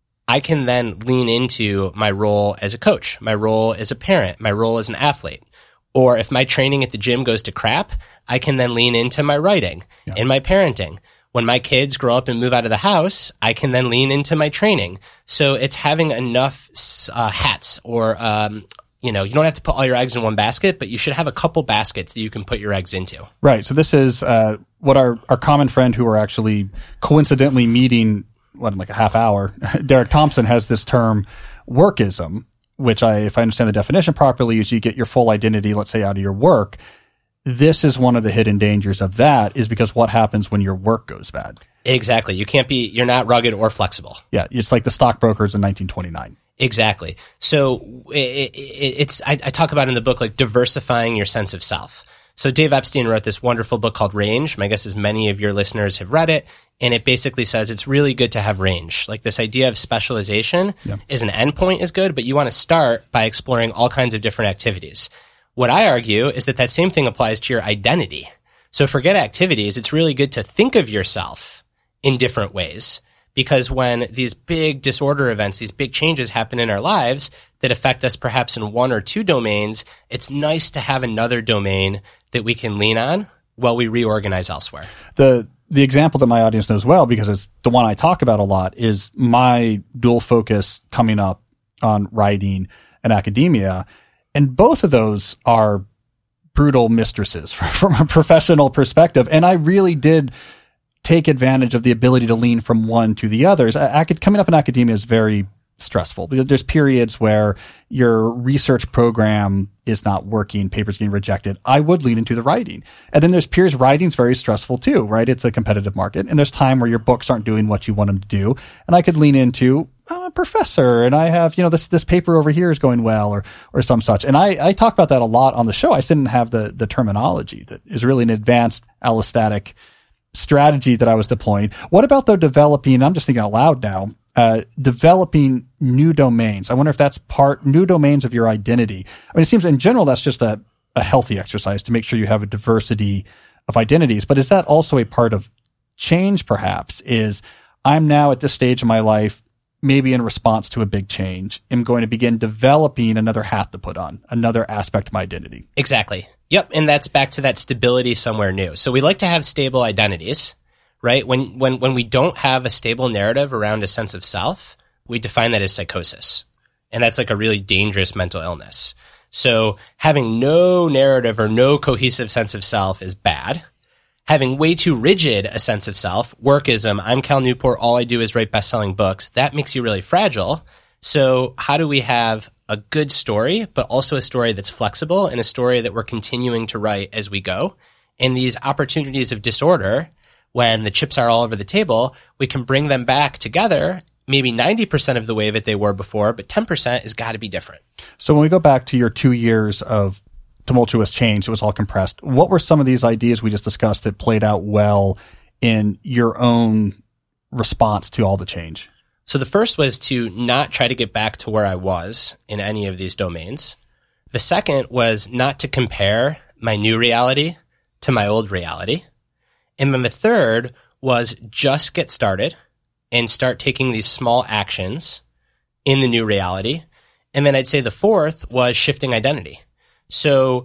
I can then lean into my role as a coach, my role as a parent, my role as an athlete. Or if my training at the gym goes to crap, I can then lean into my writing yeah. and my parenting. When my kids grow up and move out of the house, I can then lean into my training. So it's having enough uh, hats, or, um, you know, you don't have to put all your eggs in one basket, but you should have a couple baskets that you can put your eggs into. Right. So this is uh, what our, our common friend who are actually coincidentally meeting, what, in like a half hour, Derek Thompson has this term, workism, which I, if I understand the definition properly, is you get your full identity, let's say, out of your work. This is one of the hidden dangers of that, is because what happens when your work goes bad? Exactly. You can't be, you're not rugged or flexible. Yeah. It's like the stockbrokers in nineteen twenty-nine. Exactly. So it, it, it's, I, I talk about in the book, like diversifying your sense of self. So Dave Epstein wrote this wonderful book called Range. My guess is many of your listeners have read it. And it basically says it's really good to have range. Like this idea of specialization yeah. is an endpoint is good, but you want to start by exploring all kinds of different activities. What I argue is that that same thing applies to your identity. So forget activities. It's really good to think of yourself in different ways, because when these big disorder events, these big changes happen in our lives that affect us perhaps in one or two domains, it's nice to have another domain that we can lean on while we reorganize elsewhere. The The example that my audience knows well, because it's the one I talk about a lot, is my dual focus coming up on writing and academia. And both of those are brutal mistresses from a professional perspective. And I really did take advantage of the ability to lean from one to the others. I, I could, coming up in academia is very stressful because there's periods where your research program is not working, papers getting rejected. I would lean into the writing. And then there's periods writing's very stressful too, right? It's a competitive market. And there's time where your books aren't doing what you want them to do. And I could lean into, I'm a professor and I have, you know, this, this paper over here is going well, or, or some such. And I, I talk about that a lot on the show. I just didn't have the, the terminology that is really an advanced allostatic strategy that I was deploying. What about though developing, I'm just thinking out loud now, Uh, developing new domains? I wonder if that's part, new domains of your identity. I mean, it seems in general, that's just a, a healthy exercise to make sure you have a diversity of identities. But is that also a part of change, perhaps? Is I'm now at this stage of my life maybe in response to a big change, am going to begin developing another hat to put on, another aspect of my identity. Exactly. Yep. And that's back to that stability somewhere new. So we like to have stable identities, right? When, when, when we don't have a stable narrative around a sense of self, we define that as psychosis. And that's like a really dangerous mental illness. So having no narrative or no cohesive sense of self is bad. Having way too rigid a sense of self, workism, I'm Cal Newport, all I do is write best-selling books, that makes you really fragile. So how do we have a good story, but also a story that's flexible and a story that we're continuing to write as we go? And these opportunities of disorder, when the chips are all over the table, we can bring them back together, maybe ninety percent of the way that they were before, but ten percent has got to be different. So when we go back to your two years of tumultuous change, it was all compressed. What were some of these ideas we just discussed that played out well in your own response to all the change? So the first was to not try to get back to where I was in any of these domains. The second was not to compare my new reality to my old reality. And then the third was just get started and start taking these small actions in the new reality. And then I'd say the fourth was shifting identity. So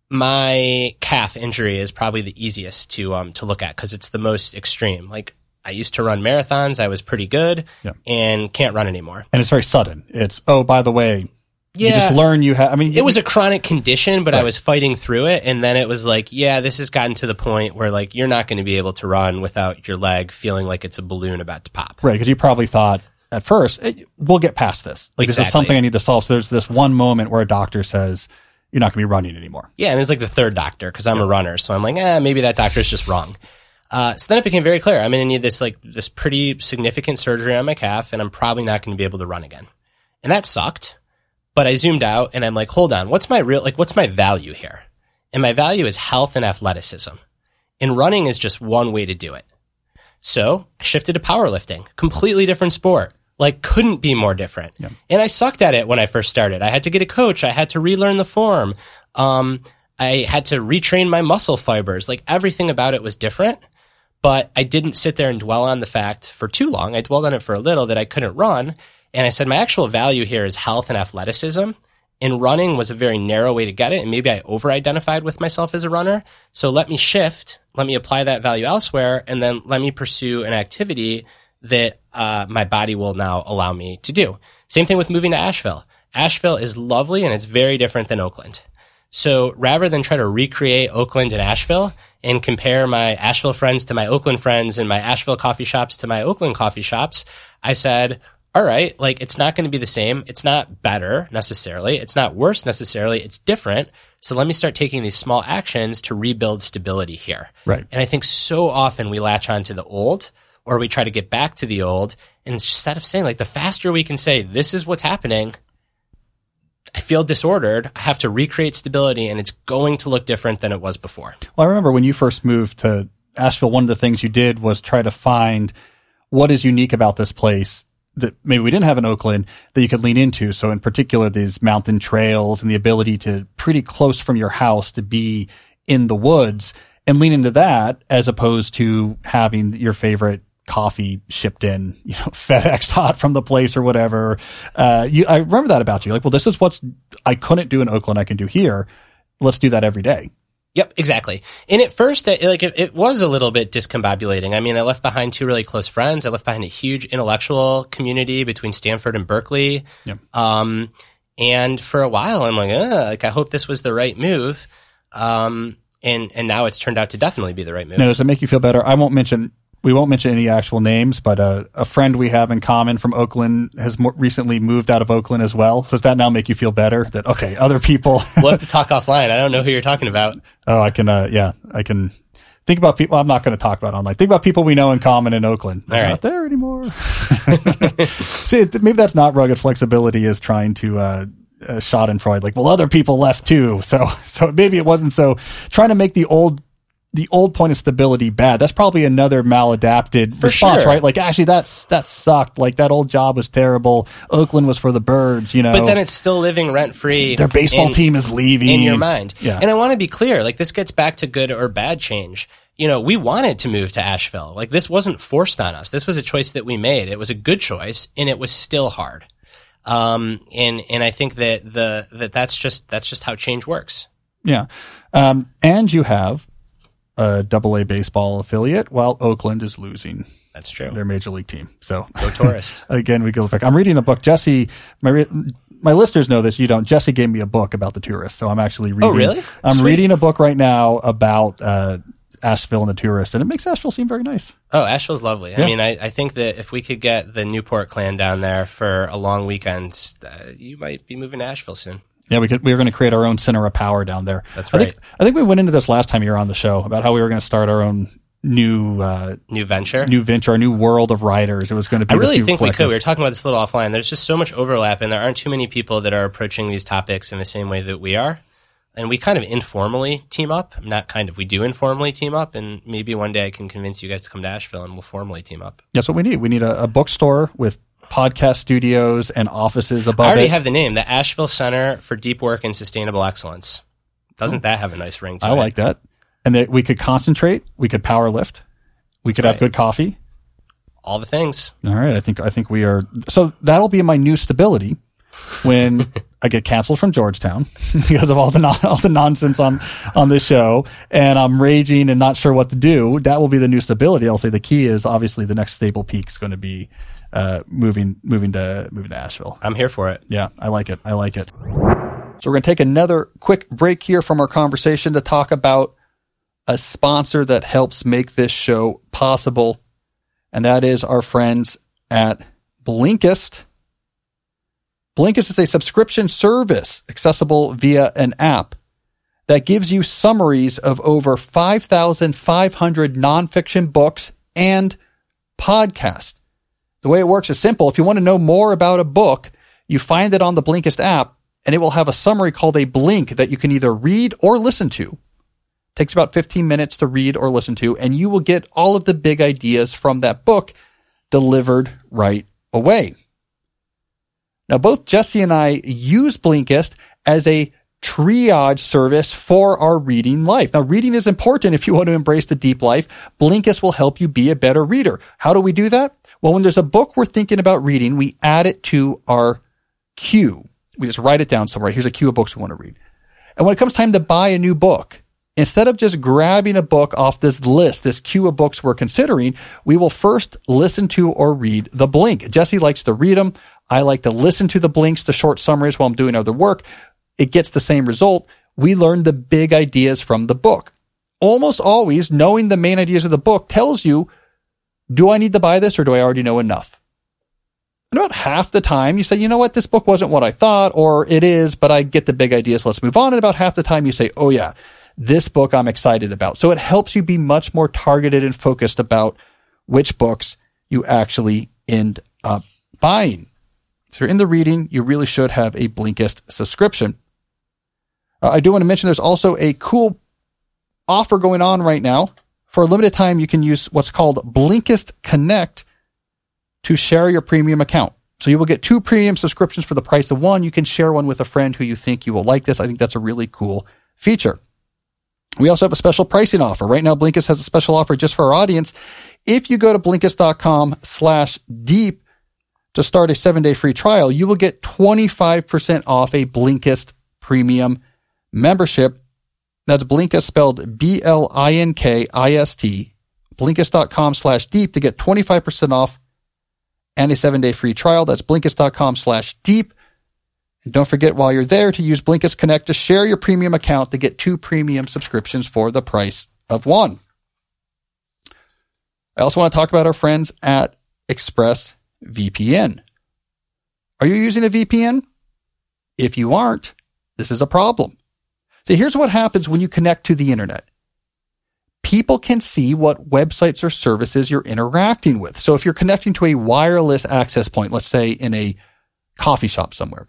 my calf injury is probably the easiest to um to look at because it's the most extreme. Like I used to run marathons, I was pretty good, yeah. and can't run anymore. And it's very sudden. It's, oh, by the way, yeah. you just learn you have, I mean. It was a chronic condition, but right. I was fighting through it. And then it was like, yeah, this has gotten to the point where like you're not going to be able to run without your leg feeling like it's a balloon about to pop. Right, because you probably thought at first, hey, we'll get past this. Like exactly. This is something I need to solve. So there's this one moment where a doctor says, you're not going to be running anymore. Yeah, and it's like the third doctor because I'm yeah. a runner. So I'm like, eh, maybe that doctor's just wrong. Uh, so then it became very clear. I'm going to need this like this pretty significant surgery on my calf, and I'm probably not going to be able to run again. And that sucked. But I zoomed out and I'm like, hold on, what's my real like what's my value here? And my value is health and athleticism. And running is just one way to do it. So I shifted to powerlifting, completely different sport. Like couldn't be more different. Yeah. And I sucked at it when I first started. I had to get a coach. I had to relearn the form. Um, I had to retrain my muscle fibers. Like everything about it was different, but I didn't sit there and dwell on the fact for too long. I dwelled on it for a little that I couldn't run. And I said, my actual value here is health and athleticism. And running was a very narrow way to get it. And maybe I over-identified with myself as a runner. So let me shift, let me apply that value elsewhere, and then let me pursue an activity that uh, my body will now allow me to do. Same thing with moving to Asheville. Asheville is lovely and it's very different than Oakland. So rather than try to recreate Oakland and Asheville and compare my Asheville friends to my Oakland friends and my Asheville coffee shops to my Oakland coffee shops, I said, all right, like it's not going to be the same. It's not better necessarily. It's not worse necessarily. It's different. So let me start taking these small actions to rebuild stability here. Right. And I think so often we latch on to the old, or we try to get back to the old, and instead of saying like the faster we can say this is what's happening, I feel disordered, I have to recreate stability, and it's going to look different than it was before. Well, I remember when you first moved to Asheville, one of the things you did was try to find what is unique about this place that maybe we didn't have in Oakland that you could lean into. So in particular, these mountain trails and the ability to pretty close from your house to be in the woods and lean into that as opposed to having your favorite coffee shipped in, you know, FedEx hot from the place or whatever. Uh, you, I remember that about you. Like, well, this is what's I couldn't do in Oakland, I can do here. Let's do that every day. Yep, exactly. And at first, it, like it, it was a little bit discombobulating. I mean, I left behind two really close friends. I left behind a huge intellectual community between Stanford and Berkeley. Yep. Um, and for a while, I'm like, uh, like I hope this was the right move. Um, and and now it's turned out to definitely be the right move. Now, does it make you feel better? I won't mention. We won't mention any actual names, but uh, a friend we have in common from Oakland has more recently moved out of Oakland as well. So does that now make you feel better that, okay, other people... We'll have to talk offline. I don't know who you're talking about. Oh, I can, uh, yeah, I can think about people. I'm not going to talk about online. Think about people we know in common in Oakland. They're right. Not there anymore. See, maybe that's not rugged flexibility is trying to, uh, uh, Schadenfreude. Like, well, other people left too. So, so maybe it wasn't so trying to make the old the old point of stability bad. That's probably another maladapted For response, sure. right? Like, actually, that's that sucked. Like, that old job was terrible. Oakland was for the birds, you know. But then it's still living rent free. Their baseball team is leaving. In your mind. Yeah. And I want to be clear, like, this gets back to good or bad change. You know, we wanted to move to Asheville. Like, this wasn't forced on us. This was a choice that we made. It was a good choice, and it was still hard. Um, and, and I think that the, that that's just, that's just how change works. Yeah. Um, and you have a double A baseball affiliate while Oakland is losing. That's true. Their major league team. So Go Tourist. Again, we go back. I'm reading a book. Jesse, my, re- my listeners know this. You don't. Jesse gave me a book about the Tourists. So I'm actually reading. Oh, really? I'm Sweet. reading a book right now about, uh, Asheville and the Tourists, and it makes Asheville seem very nice. Oh, Asheville's lovely. Yeah. I mean, I, I think that if we could get the Newport clan down there for a long weekend, uh, you might be moving to Asheville soon. Yeah, we could. We were going to create our own center of power down there. That's I right. think, I think we went into this last time you were on the show about how we were going to start our own new, uh, New venture. new venture, our new world of writers. It was going to be. I this really new think we could. collective. We were talking about this a little offline. There's just so much overlap, and there aren't too many people that are approaching these topics in the same way that we are. And we kind of informally team up. Not kind of. We do informally team up, and maybe one day I can convince you guys to come to Asheville, and we'll formally team up. That's what we need. We need a, a bookstore with podcast studios and offices above I already it. have the name, the Asheville Center for Deep Work and Sustainable Excellence. Doesn't that have a nice ring to I it? like that. And that we could concentrate. We could power lift. We could have right. good coffee. All the things. All right. I think, I think we are. So that'll be my new stability when I get canceled from Georgetown because of all the non, all the nonsense on, on this show, and I'm raging and not sure what to do. That will be the new stability. I'll say the key is obviously the next stable peak is going to be, uh, moving, moving to, moving to Asheville. I'm here for it. Yeah, I like it. I like it. So we're going to take another quick break here from our conversation to talk about a sponsor that helps make this show possible. And that is our friends at Blinkist. Blinkist is a subscription service accessible via an app that gives you summaries of over five thousand five hundred nonfiction books and podcasts. The way it works is simple. If you want to know more about a book, you find it on the Blinkist app, and it will have a summary called a blink that you can either read or listen to. It takes about fifteen minutes to read or listen to, and you will get all of the big ideas from that book delivered right away. Now, both Jesse and I use Blinkist as a triage service for our reading life. Now, reading is important if you want to embrace the deep life. Blinkist will help you be a better reader. How do we do that? Well, when there's a book we're thinking about reading, we add it to our queue. We just write it down somewhere. Here's a queue of books we want to read. And when it comes time to buy a new book, instead of just grabbing a book off this list, this queue of books we're considering, we will first listen to or read the blink. Jesse likes to read them. I like to listen to the blinks, the short summaries while I'm doing other work. It gets the same result. We learn the big ideas from the book. Almost always, knowing the main ideas of the book tells you, do I need to buy this or do I already know enough? And about half the time you say, you know what, this book wasn't what I thought, or it is, but I get the big ideas. Let's move on. And about half the time you say, oh yeah, this book I'm excited about. So it helps you be much more targeted and focused about which books you actually end up buying. If you're in the reading, you really should have a Blinkist subscription. Uh, I do want to mention there's also a cool offer going on right now. For a limited time, you can use what's called Blinkist Connect to share your premium account. So you will get two premium subscriptions for the price of one. You can share one with a friend who you think you will like this. I think that's a really cool feature. We also have a special pricing offer. Right now, Blinkist has a special offer just for our audience. If you go to Blinkist.com slash deep to start a seven-day free trial, you will get twenty-five percent off a Blinkist premium membership. That's Blinkist spelled B L I N K I S T, Blinkist.com slash deep to get twenty-five percent off and a seven-day free trial. That's Blinkist.com slash deep. And don't forget while you're there to use Blinkist Connect to share your premium account to get two premium subscriptions for the price of one. I also want to talk about our friends at ExpressVPN. Are you using a V P N? If you aren't, this is a problem. So here's what happens when you connect to the internet. People can see what websites or services you're interacting with. So if you're connecting to a wireless access point, let's say in a coffee shop somewhere,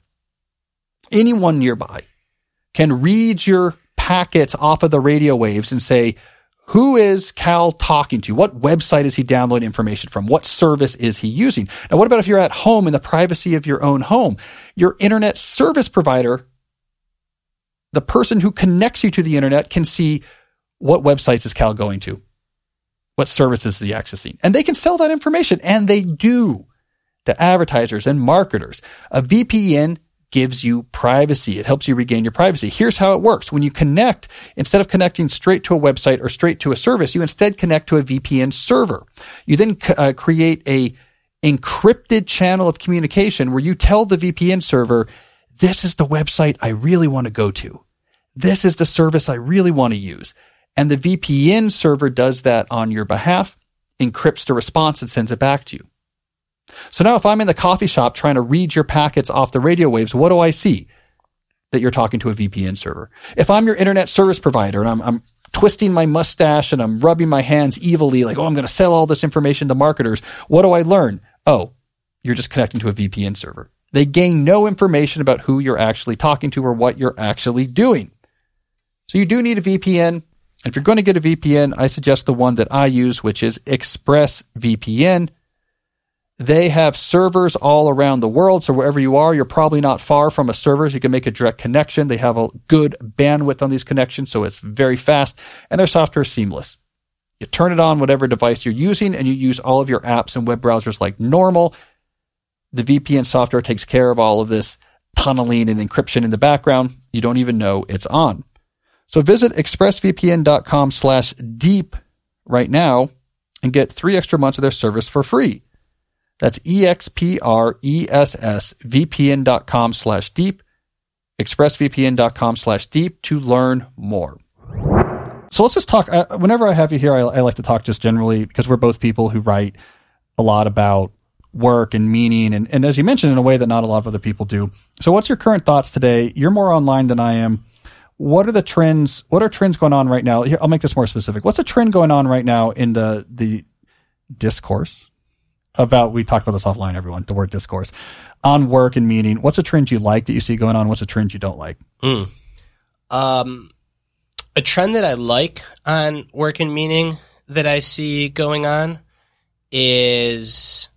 anyone nearby can read your packets off of the radio waves and say, Who is Cal talking to? What website is he downloading information from? What service is he using? Now, what about if you're at home in the privacy of your own home? Your internet service provider, the person who connects you to the internet, can see what websites is Cal going to? What services is he accessing? And they can sell that information, and they do, to advertisers and marketers. A V P N gives you privacy. It helps you regain your privacy. Here's how it works. When you connect, instead of connecting straight to a website or straight to a service, you instead connect to a V P N server. You then uh, create a encrypted channel of communication where you tell the V P N server, this is the website I really want to go to. This is the service I really want to use. And the V P N server does that on your behalf, encrypts the response, and sends it back to you. So now if I'm in the coffee shop trying to read your packets off the radio waves, what do I see? That you're talking to a V P N server. If I'm your internet service provider and I'm, I'm twisting my mustache and I'm rubbing my hands evilly, like, oh, I'm going to sell all this information to marketers, what do I learn? Oh, you're just connecting to a V P N server. They gain no information about who you're actually talking to or what you're actually doing. So you do need a V P N. And if you're going to get a V P N, I suggest the one that I use, which is ExpressVPN. They have servers all around the world, so wherever you are, you're probably not far from a server, so you can make a direct connection. They have a good bandwidth on these connections, so it's very fast, and their software is seamless. You turn it on whatever device you're using, and you use all of your apps and web browsers like normal. The V P N software takes care of all of this tunneling and encryption in the background. You don't even know it's on. So visit expressvpn.com slash deep right now and get three extra months of their service for free. That's E-X-P-R-E-S-S-V-P-N.com slash deep, expressvpn.com slash deep to learn more. So let's just talk. Uh, whenever I have you here, I, I like to talk just generally because we're both people who write a lot about work and meaning. And, and as you mentioned, in a way that not a lot of other people do. So what's your current thoughts today? You're more online than I am. What are the trends? What are trends going on right now? Here, I'll make this more specific. What's a trend going on right now in the, the discourse about, we talked about this offline, everyone, the word discourse on work and meaning? What's a trend you like that you see going on? What's a trend you don't like? Mm. Um, a trend that I like on work and meaning that I see going on is,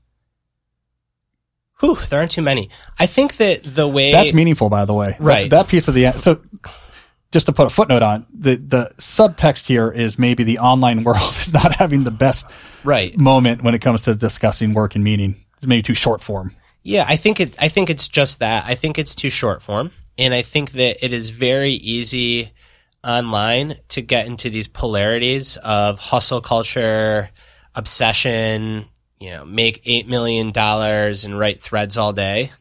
whew, there aren't too many. I think that the way that's meaningful, by the way, right? That, that piece of the, so just to put a footnote on, the, the subtext here is maybe the online world is not having the best right moment when it comes to discussing work and meaning. It's maybe too short form. Yeah, I think it, I think it's just that. I think it's too short form. And I think that it is very easy online to get into these polarities of hustle culture, obsession, you know, make eight million dollars and write threads all day,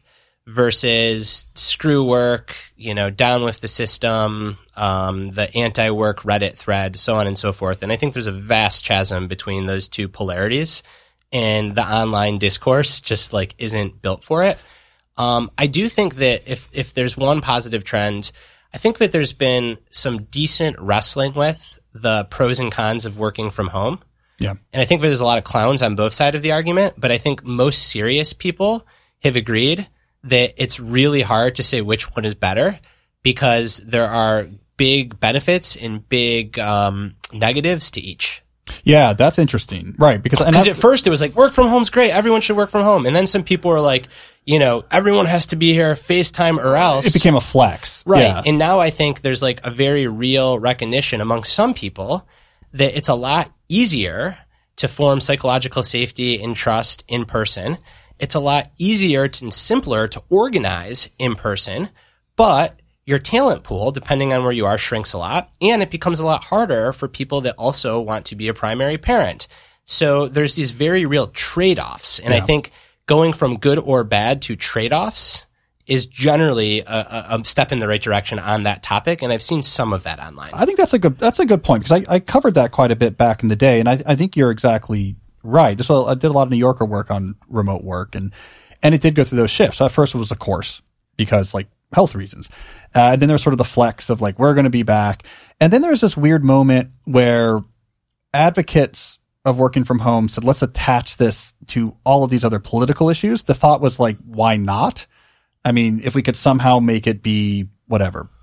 versus screw work, you know, down with the system, um, the anti-work Reddit thread, so on and so forth. And I think there's a vast chasm between those two polarities, and the online discourse just like isn't built for it. Um, I do think that if, if there's one positive trend, I think that there's been some decent wrestling with the pros and cons of working from home. Yeah. And I think there's a lot of clowns on both sides of the argument, but I think most serious people have agreed that it's really hard to say which one is better, because there are big benefits and big um, negatives to each. Yeah, that's interesting. Right. Because Because at first it was like, work from home's great. Everyone should work from home. And then some people were like, you know, everyone has to be here, FaceTime or else. It became a flex. Right. Yeah. And now I think there's like a very real recognition among some people that it's a lot easier to form psychological safety and trust in person. It's a lot easier and simpler to organize in person, but your talent pool, depending on where you are, shrinks a lot, and it becomes a lot harder for people that also want to be a primary parent. So there's these very real trade-offs, and yeah. I think going from good or bad to trade-offs is generally a, a step in the right direction on that topic, and I've seen some of that online. I think that's a good that's a good point, because I, I covered that quite a bit back in the day, and I, I think you're exactly right. This was, I did a lot of New Yorker work on remote work, and and it did go through those shifts. At first, it was a course because like health reasons, uh, and then there's sort of the flex of like we're going to be back, and then there's this weird moment where advocates of working from home said, let's attach this to all of these other political issues. The thought was like, why not? I mean, if we could somehow make it be whatever,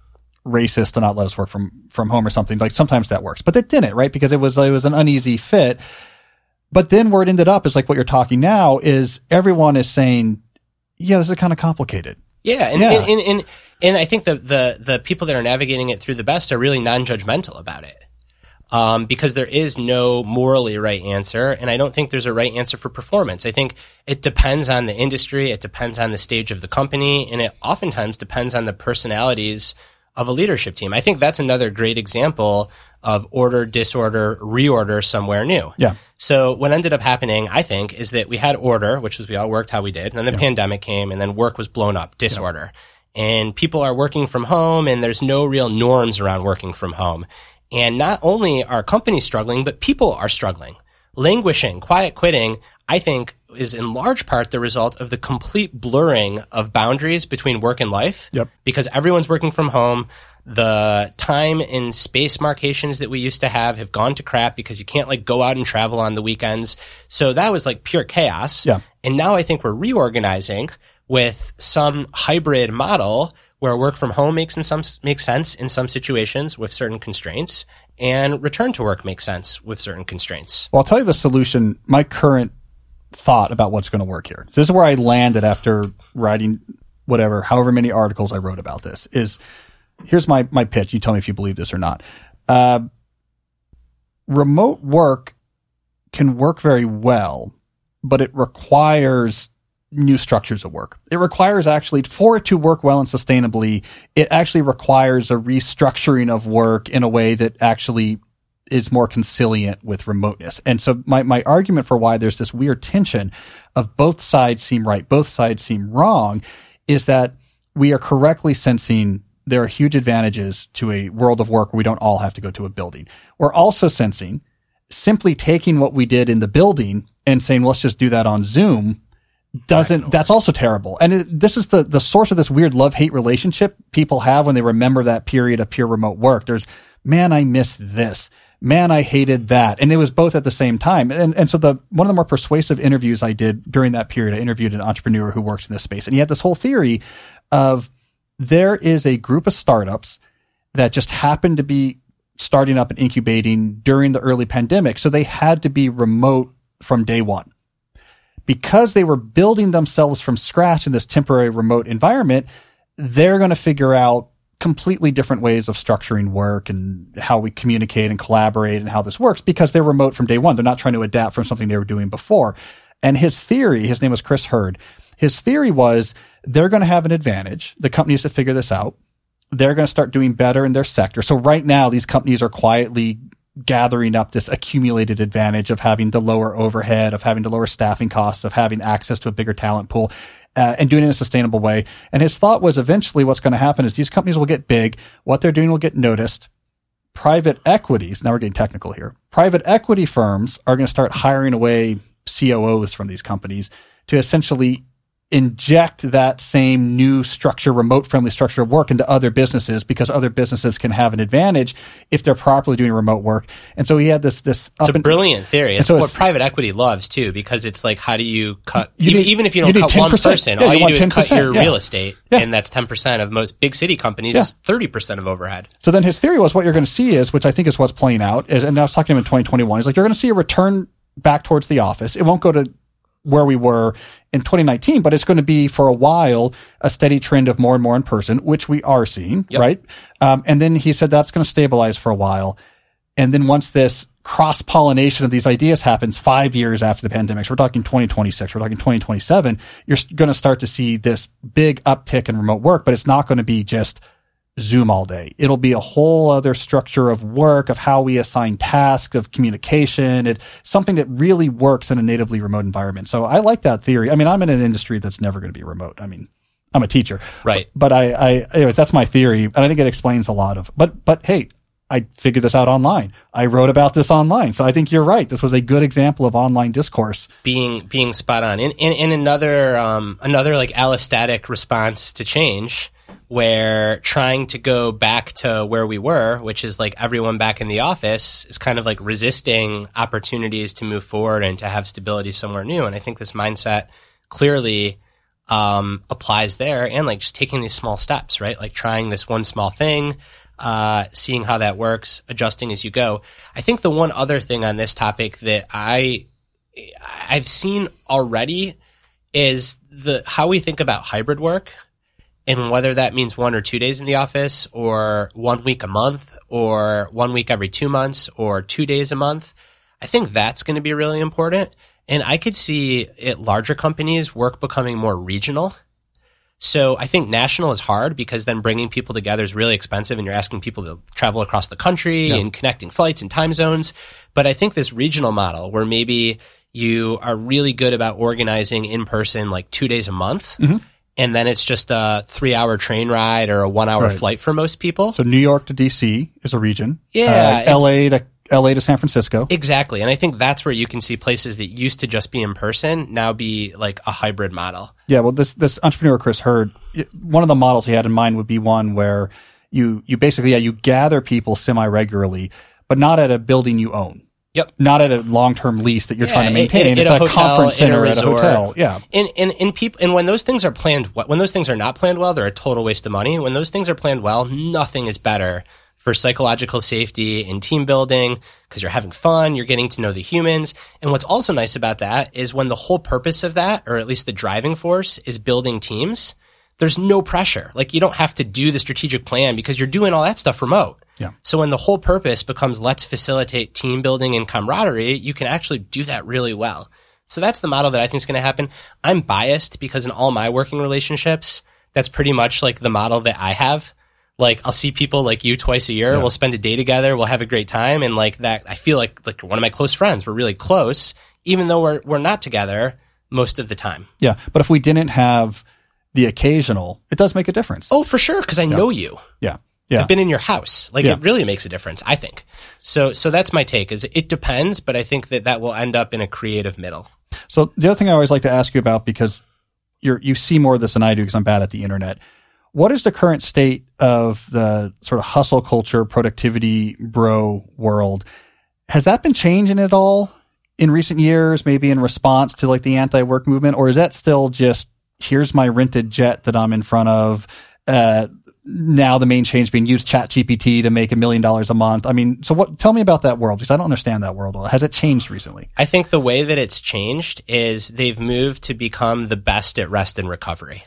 racist to not let us work from, from home or something. Like sometimes that works, but it didn't, right? Because it was, it was an uneasy fit. But then where it ended up is like what you're talking now is everyone is saying, yeah, this is kind of complicated. Yeah. And, yeah. and, and, and, and I think the, the, the people that are navigating it through the best are really non-judgmental about it. Um, because there is no morally right answer. And I don't think there's a right answer for performance. I think it depends on the industry. It depends on the stage of the company. And it oftentimes depends on the personalities of a leadership team. I think that's another great example of order, disorder, reorder somewhere new. Yeah. So what ended up happening, I think, is that we had order, which was we all worked how we did. And then the yeah. pandemic came and then work was blown up, disorder. Yeah. And people are working from home and there's no real norms around working from home. And not only are companies struggling, but people are struggling. Languishing, quiet quitting, I think, is in large part the result of the complete blurring of boundaries between work and life. Yep. Because everyone's working from home. The time and space marcations that we used to have have gone to crap because you can't like go out and travel on the weekends. So that was like pure chaos. Yeah. And now I think we're reorganizing with some hybrid model where work from home makes in some makes sense in some situations with certain constraints, and return to work makes sense with certain constraints. Well, I'll tell you the solution, my current thought about what's going to work here. This is where I landed after writing whatever, however many articles I wrote about this, is here's my, my pitch. You tell me if you believe this or not. Uh, remote work can work very well, but it requires new structures of work. It requires actually, for it to work well and sustainably, it actually requires a restructuring of work in a way that actually is more conciliant with remoteness. And so my, my argument for why there's this weird tension of both sides seem right, both sides seem wrong, is that we are correctly sensing there are huge advantages to a world of work where we don't all have to go to a building. We're also sensing simply taking what we did in the building and saying, well, let's just do that on Zoom doesn't, that's also terrible. And it, this is the, the source of this weird love-hate relationship people have when they remember that period of pure remote work. There's, man, I missed this. Man, I hated that. And it was both at the same time. And, and so the, one of the more persuasive interviews I did during that period, I interviewed an entrepreneur who works in this space. And he had this whole theory of there is a group of startups that just happened to be starting up and incubating during the early pandemic. So they had to be remote from day one. Because they were building themselves from scratch in this temporary remote environment, they're going to figure out completely different ways of structuring work and how we communicate and collaborate and how this works because they're remote from day one. They're not trying to adapt from something they were doing before. And his theory, his name was Chris Hurd. His theory was they're going to have an advantage. The companies that figure this out, they're going to start doing better in their sector. So right now, these companies are quietly gathering up this accumulated advantage of having the lower overhead, of having the lower staffing costs, of having access to a bigger talent pool, uh, and doing it in a sustainable way. And his thought was eventually what's going to happen is these companies will get big. What they're doing will get noticed. Private equities, now we're getting technical here. Private equity firms are going to start hiring away C O Os from these companies to essentially inject that same new structure, remote friendly structure of work into other businesses because other businesses can have an advantage if they're properly doing remote work. And so he had this, this, it's a brilliant theory. It's so what private equity loves too, because it's like, how do you cut, you even, need, even if you don't you cut one person, yeah, all you, you do is cut your yeah. real estate. Yeah. And that's ten percent of most big city companies, yeah. thirty percent of overhead. So then his theory was what you're going to see is, which I think is what's playing out is, and I was talking to him in twenty twenty-one, he's like, you're going to see a return back towards the office. It won't go to where we were in twenty nineteen, but it's going to be for a while a steady trend of more and more in person, which we are seeing, yep. right? Um, and then he said that's going to stabilize for a while. And then once this cross-pollination of these ideas happens five years after the pandemic, so we're talking twenty twenty-six, we're talking twenty twenty-seven, you're going to start to see this big uptick in remote work, but it's not going to be just Zoom all day. It'll be a whole other structure of work, of how we assign tasks, of communication. It something that really works in a natively remote environment. So I like that theory. I mean, I'm in an industry that's never going to be remote. I mean, I'm a teacher, right? But, but I, I, anyways, that's my theory, and I think it explains a lot of. But, but hey, I figured this out online. I wrote about this online, so I think you're right. This was a good example of online discourse being being spot on. In in, in another um another like allostatic response to change, where trying to go back to where we were, which is like everyone back in the office, is kind of like resisting opportunities to move forward and to have stability somewhere new. And I think this mindset clearly um, applies there, and like just taking these small steps, right? Like trying this one small thing, uh, seeing how that works, adjusting as you go. I think the one other thing on this topic that I, I've seen already is the, how we think about hybrid work, and whether that means one or two days in the office, or one week a month, or one week every two months, or two days a month. I think that's going to be really important. And I could see it, larger companies, work becoming more regional. So I think national is hard because then bringing people together is really expensive, and you're asking people to travel across the country yeah. and connecting flights and time zones. But I think this regional model where maybe you are really good about organizing in person like two days a month, mm-hmm. and then it's just a three hour train ride or a one hour right. flight for most people. So New York to D C is a region. Yeah. Uh, L A to L A to San Francisco. Exactly. And I think that's where you can see places that used to just be in person now be like a hybrid model. Yeah. Well, this, this entrepreneur, Chris Hurd, one of the models he had in mind would be one where you, you basically, yeah, you gather people semi-regularly, but not at a building you own. Yep. Not at a long-term lease that you're yeah, trying to maintain. In, in, it's in a, a, hotel, conference center a at a hotel. Yeah. And, and, and people, and when those things are planned, when those things are not planned well, they're a total waste of money. When those things are planned well, nothing is better for psychological safety and team building, because you're having fun, you're getting to know the humans. And what's also nice about that is when the whole purpose of that, or at least the driving force, is building teams, there's no pressure. Like, you don't have to do the strategic plan because you're doing all that stuff remote. Yeah. So when the whole purpose becomes let's facilitate team building and camaraderie, you can actually do that really well. So that's the model that I think is going to happen. I'm biased because in all my working relationships, that's pretty much like the model that I have. Like, I'll see people like you twice a year. Yeah. We'll spend a day together. We'll have a great time. And like that, I feel like, like one of my close friends. We're really close, even though we're, we're not together most of the time. Yeah. But if we didn't have the occasional, it does make a difference. Oh, for sure. Cause I yeah. know you. Yeah. Yeah. I've been in your house. Like, yeah. it really makes a difference, I think. So, so that's my take, is it depends, but I think that that will end up in a creative middle. So the other thing I always like to ask you about, because you're, you see more of this than I do because I'm bad at the internet. What is the current state of the sort of hustle culture, productivity bro world? Has that been changing at all in recent years, maybe in response to like the anti-work movement? Or is that still just, here's my rented jet that I'm in front of, uh, now the main change being use ChatGPT to make a million dollars a month. I mean, so what, tell me about that world, because I don't understand that world. Has it changed recently? I think the way that it's changed is they've moved to become the best at rest and recovery.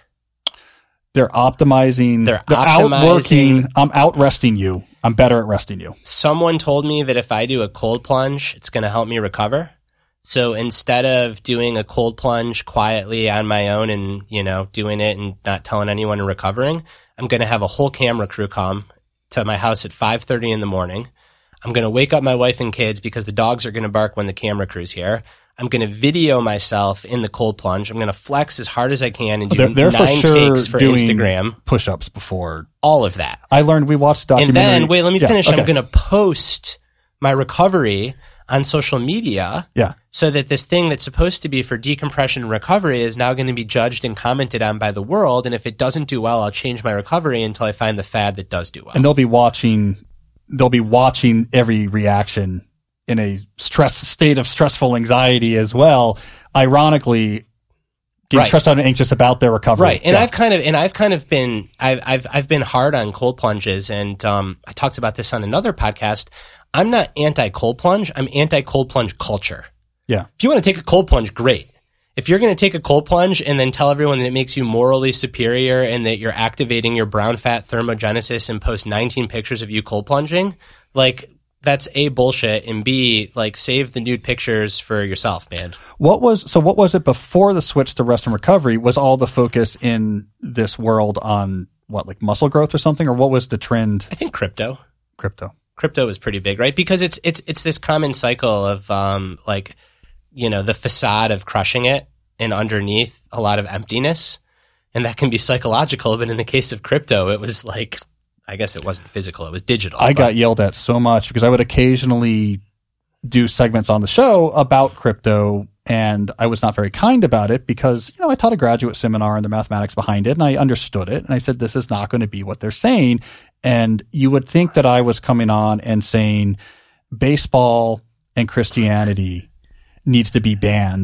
They're optimizing. They're, they're optimizing. outworking. I'm out resting you. I'm better at resting you. Someone told me that if I do a cold plunge, it's going to help me recover. So instead of doing a cold plunge quietly on my own and, you know, doing it and not telling anyone and recovering, I'm going to have a whole camera crew come to my house at five thirty in the morning. I'm going to wake up my wife and kids because the dogs are going to bark when the camera crew's here. I'm going to video myself in the cold plunge. I'm going to flex as hard as I can and do they're, they're nine for sure takes for doing Instagram. Push-ups before. All of that. I learned, we watched a documentary. And then, wait, let me yeah, finish. okay. I'm going to post my recovery on social media. Yeah. So that this thing that's supposed to be for decompression and recovery is now going to be judged and commented on by the world. And if it doesn't do well, I'll change my recovery until I find the fad that does do well. And they'll be watching, they'll be watching every reaction in a stress state of stressful anxiety as well. Ironically, getting right. stressed out and anxious about their recovery. Right. And yeah. I've kind of, and I've kind of been, I've, I've, I've been hard on cold plunges. And, um, I talked about this on another podcast. I'm not anti cold plunge. I'm anti cold plunge culture. Yeah. If you want to take a cold plunge, great. If you're going to take a cold plunge and then tell everyone that it makes you morally superior and that you're activating your brown fat thermogenesis and post nineteen pictures of you cold plunging, like, that's A, bullshit, and B, like, save the nude pictures for yourself, man. What was, so what was it before the switch to rest and recovery? Was all the focus in this world on what, like muscle growth or something? Or what was the trend? I think crypto. Crypto. Crypto is pretty big, right? Because it's, it's, it's this common cycle of, um, like, you know, the facade of crushing it and underneath a lot of emptiness. And that can be psychological. But in the case of crypto, it was like, I guess it wasn't physical, it was digital. I but. got yelled at so much because I would occasionally do segments on the show about crypto, and I was not very kind about it because, you know, I taught a graduate seminar on the mathematics behind it and I understood it. And I said, this is not going to be what they're saying. And you would think that I was coming on and saying baseball and Christianity needs to be banned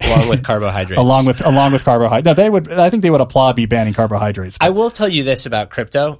along with carbohydrates. along with along with carbohydrates. No, they would. I think they would applaud me banning carbohydrates. I will tell you this about crypto.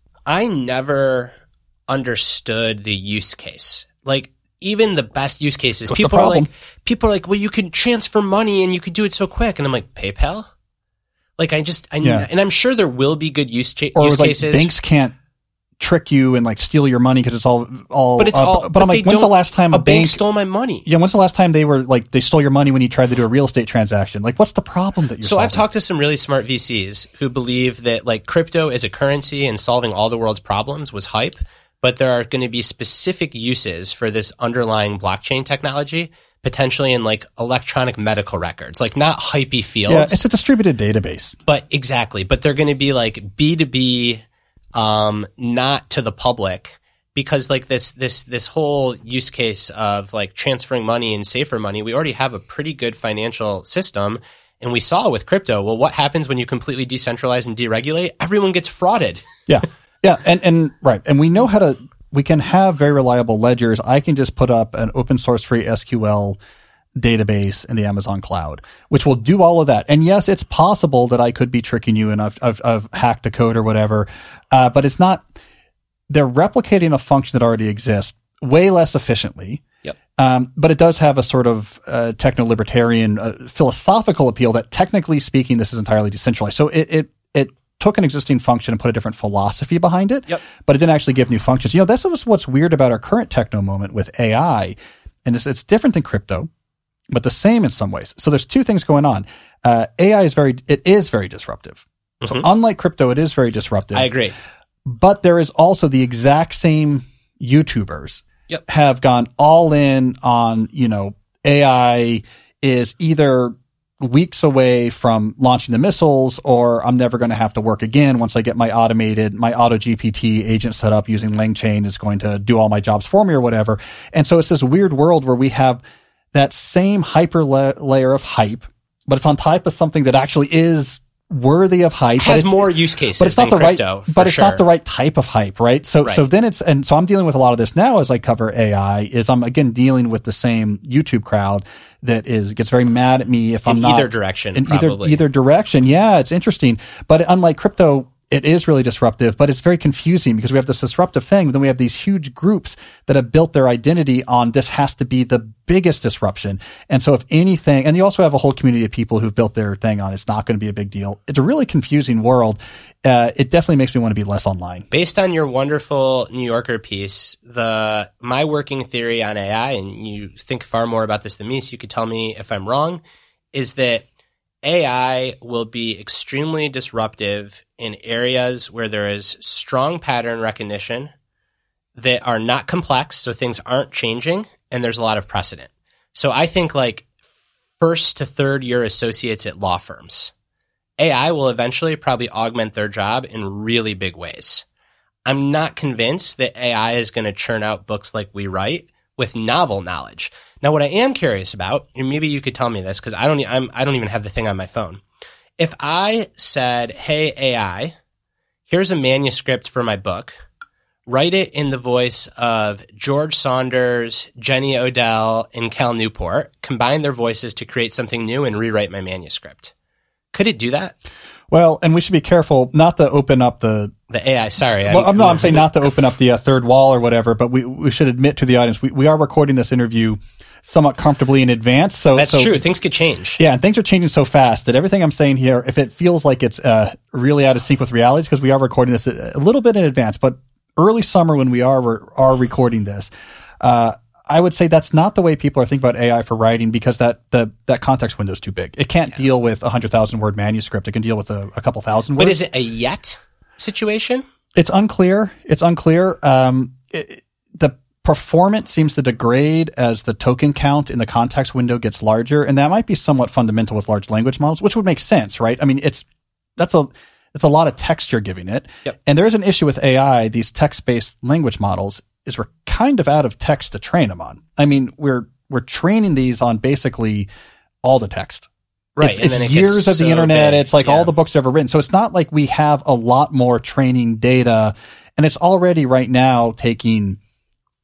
I never understood the use case. Like, even the best use cases, What's people are like, people are like, well, you can transfer money and you could do it so quick. And I'm like, PayPal? Like, I just, I Yeah. and I'm sure there will be good use, cha- or use like cases. banks can't trick you and like steal your money because it's all all. But it's uh, all. But, but I'm like, they when's the don't- last time a, a bank bank? stole my money? Yeah, when's the last time they were like they stole your money when you tried to do a real estate transaction? Like, what's the problem that you're? So solving? I've talked to some really smart V Cs who believe that like crypto as a currency and solving all the world's problems was hype, but there are going to be specific uses for this underlying blockchain technology, potentially in like electronic medical records, like not hypey fields. Yeah, it's a distributed database. But exactly, but they're going to be like B two B, um, not to the public, because like this, this, this whole use case of like transferring money and safer money, we already have a pretty good financial system. And we saw with crypto, well, what happens when you completely decentralize and deregulate? Everyone gets frauded. Yeah. Yeah. And, and right. And we know how to, we can have very reliable ledgers. I can just put up an open source free S Q L database in the Amazon cloud, which will do all of that. And yes, it's possible that I could be tricking you and I've, I've, I've hacked a code or whatever. Uh, but it's not, they're replicating a function that already exists way less efficiently. Yep. Um, but it does have a sort of uh, techno-libertarian uh, philosophical appeal that technically speaking, this is entirely decentralized. So it, it, it took an existing function and put a different philosophy behind it, Yep. but it didn't actually give new functions. You know, that's what's, what's weird about our current techno moment with A I. And it's, it's different than crypto, but the same in some ways. So there's two things going on. Uh, A I is very, it is very disruptive. Mm-hmm. So unlike crypto, it is very disruptive. I agree. But there is also the exact same YouTubers Yep. have gone all in on, you know, A I is either weeks away from launching the missiles or I'm never going to have to work again once I get my automated, my auto G P T agent set up using LangChain is going to do all my jobs for me or whatever. And so it's this weird world where we have that same hyper la- layer of hype, but it's on top of something that actually is worthy of hype. Has but it's, more use cases but it's not than the crypto, right, for but it's sure. not the right type of hype, right? So, Right. so then it's, and so I'm dealing with a lot of this now as I cover A I is I'm again dealing with the same YouTube crowd that is, gets very mad at me if I'm in not either direction, in probably. either, either direction. Yeah, it's interesting. But unlike crypto, it is really disruptive, but it's very confusing because we have this disruptive thing. But then we have these huge groups that have built their identity on this has to be the biggest disruption. And so if anything, and you also have a whole community of people who've built their thing on it's not going to be a big deal. It's a really confusing world. Uh, it definitely makes me want to be less online. Based on your wonderful New Yorker piece, the my working theory on A I, and you think far more about this than me, so you could tell me if I'm wrong, is that A I will be extremely disruptive in areas where there is strong pattern recognition that are not complex, so things aren't changing, and there's a lot of precedent. So I think like first to third year associates at law firms, A I will eventually probably augment their job in really big ways. I'm not convinced that A I is going to churn out books like we write with novel knowledge. Now, what I am curious about, and maybe you could tell me this because I don't, I'm, I don't even have the thing on my phone. If I said, "Hey A I, here's a manuscript for my book. Write it in the voice of George Saunders, Jenny Odell, and Cal Newport. Combine their voices to create something new and rewrite my manuscript." Could it do that? Well, and we should be careful not to open up the, The A I, sorry. well, I'm, no, I'm saying not to open up the uh, third wall or whatever, but we, we should admit to the audience, we, we are recording this interview somewhat comfortably in advance. So That's so, true. Things could change. Yeah, and things are changing so fast that everything I'm saying here, if it feels like it's uh, really out of sync with reality, because we are recording this a, a little bit in advance, but early summer when we are are recording this, uh, I would say that's not the way people are thinking about A I for writing because that the that context window is too big. It can't yeah. deal with a hundred thousand word manuscript. It can deal with a, a couple thousand words. But is it a yet situation? It's unclear. It's unclear. Um, it, the performance seems to degrade as the token count in the context window gets larger, and that might be somewhat fundamental with large language models, which would make sense, right? I mean, it's that's a it's a lot of text you're giving it, yep. and there is an issue with A I. These text-based language models is we're kind of out of text to train them on. I mean, we're we're training these on basically all the text. Right. It's, it's it years of the so internet. big. It's like yeah. all the books ever written. So it's not like we have a lot more training data, and it's already right now taking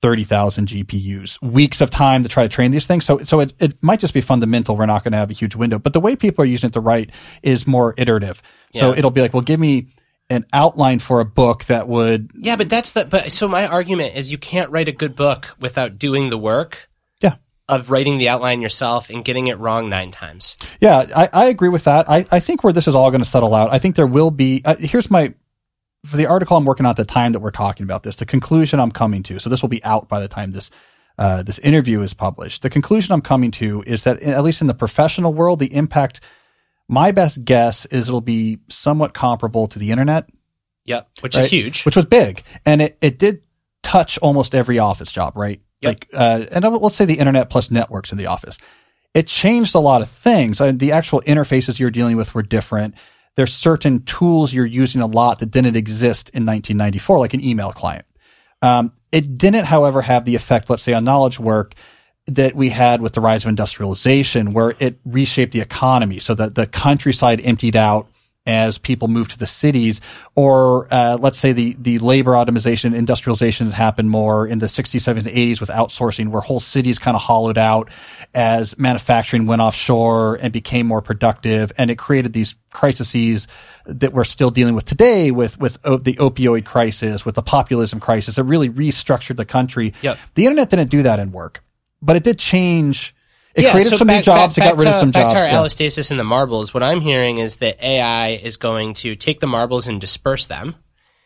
thirty thousand G P Us, weeks of time to try to train these things. So, so it, it might just be fundamental. We're not going to have a huge window, but the way people are using it to write is more iterative. So yeah. It'll be like, well, give me an outline for a book that would. Yeah, but that's the, but so my argument is you can't write a good book without doing the work. Yeah. Of writing the outline yourself and getting it wrong nine times. Yeah, I, I agree with that. I, I think where this is all going to settle out, I think there will be, uh, here's my, for the article I'm working on at the time that we're talking about this, the conclusion I'm coming to, so this will be out by the time this, uh, this interview is published. The conclusion I'm coming to is that, at least in the professional world, the impact, my best guess is it'll be somewhat comparable to the internet. Yep, which right? is huge. Which was big. And it, it did touch almost every office job, right? Yep. Like, uh, and let's say the internet plus networks in the office. It changed a lot of things. I mean, the actual interfaces you're dealing with were different. There's certain tools you're using a lot that didn't exist in nineteen ninety-four, like an email client. Um, it didn't, however, have the effect, let's say, on knowledge work that we had with the rise of industrialization, where it reshaped the economy so that the countryside emptied out as people moved to the cities, or uh, let's say the the labor automation, industrialization had happened more in the sixties, seventies, and eighties with outsourcing, where whole cities kind of hollowed out as manufacturing went offshore and became more productive, and it created these crises that we're still dealing with today, with with o- the opioid crisis, with the populism crisis. It really restructured the country. Yep. The internet didn't do that in work, but it did change. It yeah, created so some back, new jobs. Back, it got rid to, of some back jobs. Back to our yeah. allostasis and the marbles. What I'm hearing is that A I is going to take the marbles and disperse them,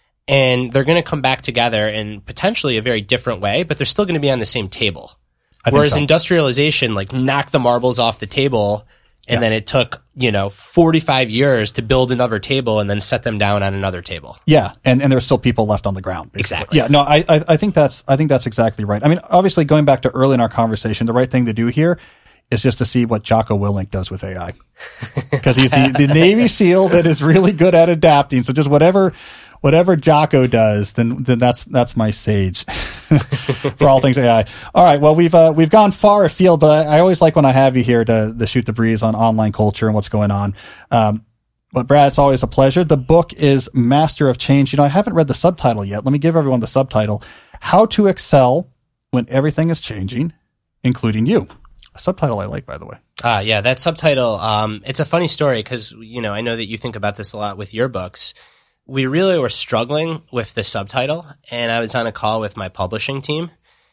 and they're going to come back together in potentially a very different way, but they're still going to be on the same table. I Whereas so. industrialization, like, knocked the marbles off the table, and yeah. then it took, you know, forty-five years to build another table and then set them down on another table. Yeah, and and there's still people left on the ground. Basically. Exactly. Yeah, no, I, I I think that's I think that's exactly right. I mean, obviously, going back to early in our conversation, the right thing to do here is just to see what Jocko Willink does with A I, because he's the, the Navy SEAL that is really good at adapting. So just whatever, whatever Jocko does, then, then that's, that's my sage for all things A I. All right. Well, we've, uh, we've gone far afield, but I, I always like when I have you here to, to shoot the breeze on online culture and what's going on. Um, but Brad, it's always a pleasure. The book is Master of Change. You know, I haven't read the subtitle yet. Let me give everyone the subtitle: How to Excel When Everything is Changing, Including You. A subtitle I like, by the way. Ah, uh, yeah, that subtitle, um, it's a funny story because, you know, I know that you think about this a lot with your books. We really were struggling with the subtitle, and I was on a call with my publishing team,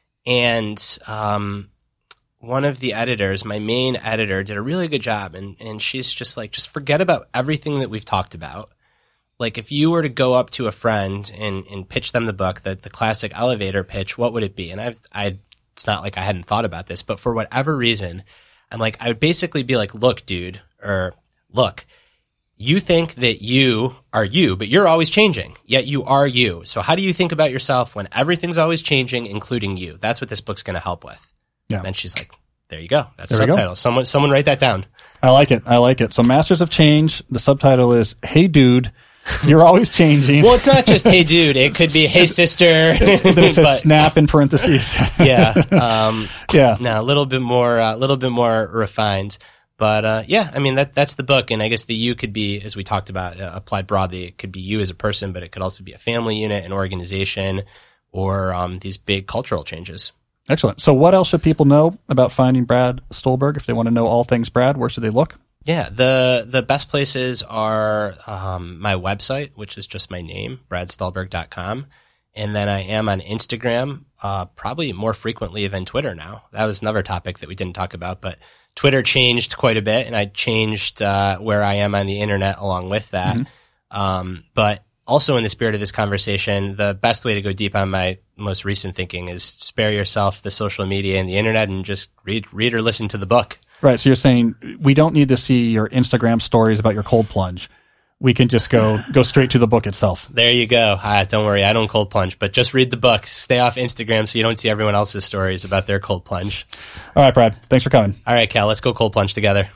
and um, one of the editors, my main editor, did a really good job, and, and she's just like, just forget about everything that we've talked about. Like, if you were to go up to a friend and, and pitch them the book, the, the classic elevator pitch, what would it be? And I've, I It's not like I hadn't thought about this, but for whatever reason, I'm like, I would basically be like, look, dude, or look, you think that you are you, but you're always changing, yet you are you. So how do you think about yourself when everything's always changing, including you? That's what this book's going to help with. Yeah. And then she's like, there you go. That's the subtitle. Someone, someone write that down. I like it. I like it. So Masters of Change, the subtitle is, Hey Dude, You're always changing. Well, it's not just, hey, dude. It could be, hey, sister. There's a snap in parentheses. yeah. Um, yeah. No, a little bit more, a uh, little bit more refined. But, uh, yeah, I mean, that that's the book. And I guess the you could be, as we talked about, uh, applied broadly. It could be you as a person, but it could also be a family unit, an organization, or um, these big cultural changes. Excellent. So what else should people know about finding Brad Stulberg? If they want to know all things Brad, where should they look? Yeah, the the best places are um, my website, which is just my name, brad stulberg dot com. And then I am on Instagram, uh, probably more frequently than Twitter now. That was another topic that we didn't talk about, but Twitter changed quite a bit, and I changed uh, where I am on the internet along with that. Mm-hmm. Um, but also in the spirit of this conversation, the best way to go deep on my most recent thinking is spare yourself the social media and the internet and just read, read or listen to the book. Right. So you're saying we don't need to see your Instagram stories about your cold plunge. We can just go go straight to the book itself. There you go. Uh, don't worry, I don't cold plunge, but just read the book. Stay off Instagram so you don't see everyone else's stories about their cold plunge. All right, Brad. Thanks for coming. All right, Cal. Let's go cold plunge together.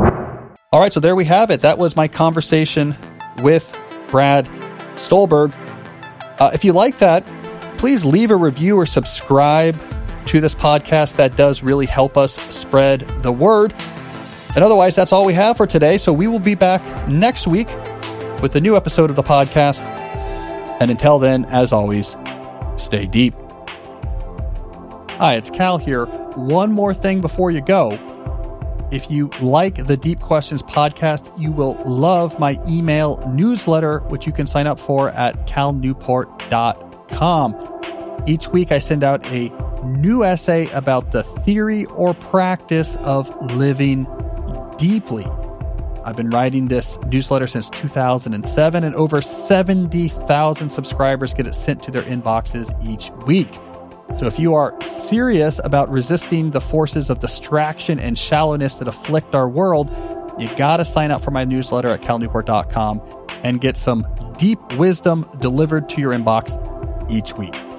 All right. So there we have it. That was my conversation with Brad Stulberg. Uh, if you like that, please leave a review or subscribe to this podcast. That does really help us spread the word. And otherwise, that's all we have for today. So we will be back next week with a new episode of the podcast. And until then, as always, stay deep. Hi, it's Cal here. One more thing before you go. If you like the Deep Questions podcast, you will love my email newsletter, which you can sign up for at cal newport dot com. Each week I send out a new essay about the theory or practice of living deeply. I've been writing this newsletter since two thousand seven, and over seventy thousand subscribers get it sent to their inboxes each week. So if you are serious about resisting the forces of distraction and shallowness that afflict our world, you got to sign up for my newsletter at cal newport dot com and get some deep wisdom delivered to your inbox each week.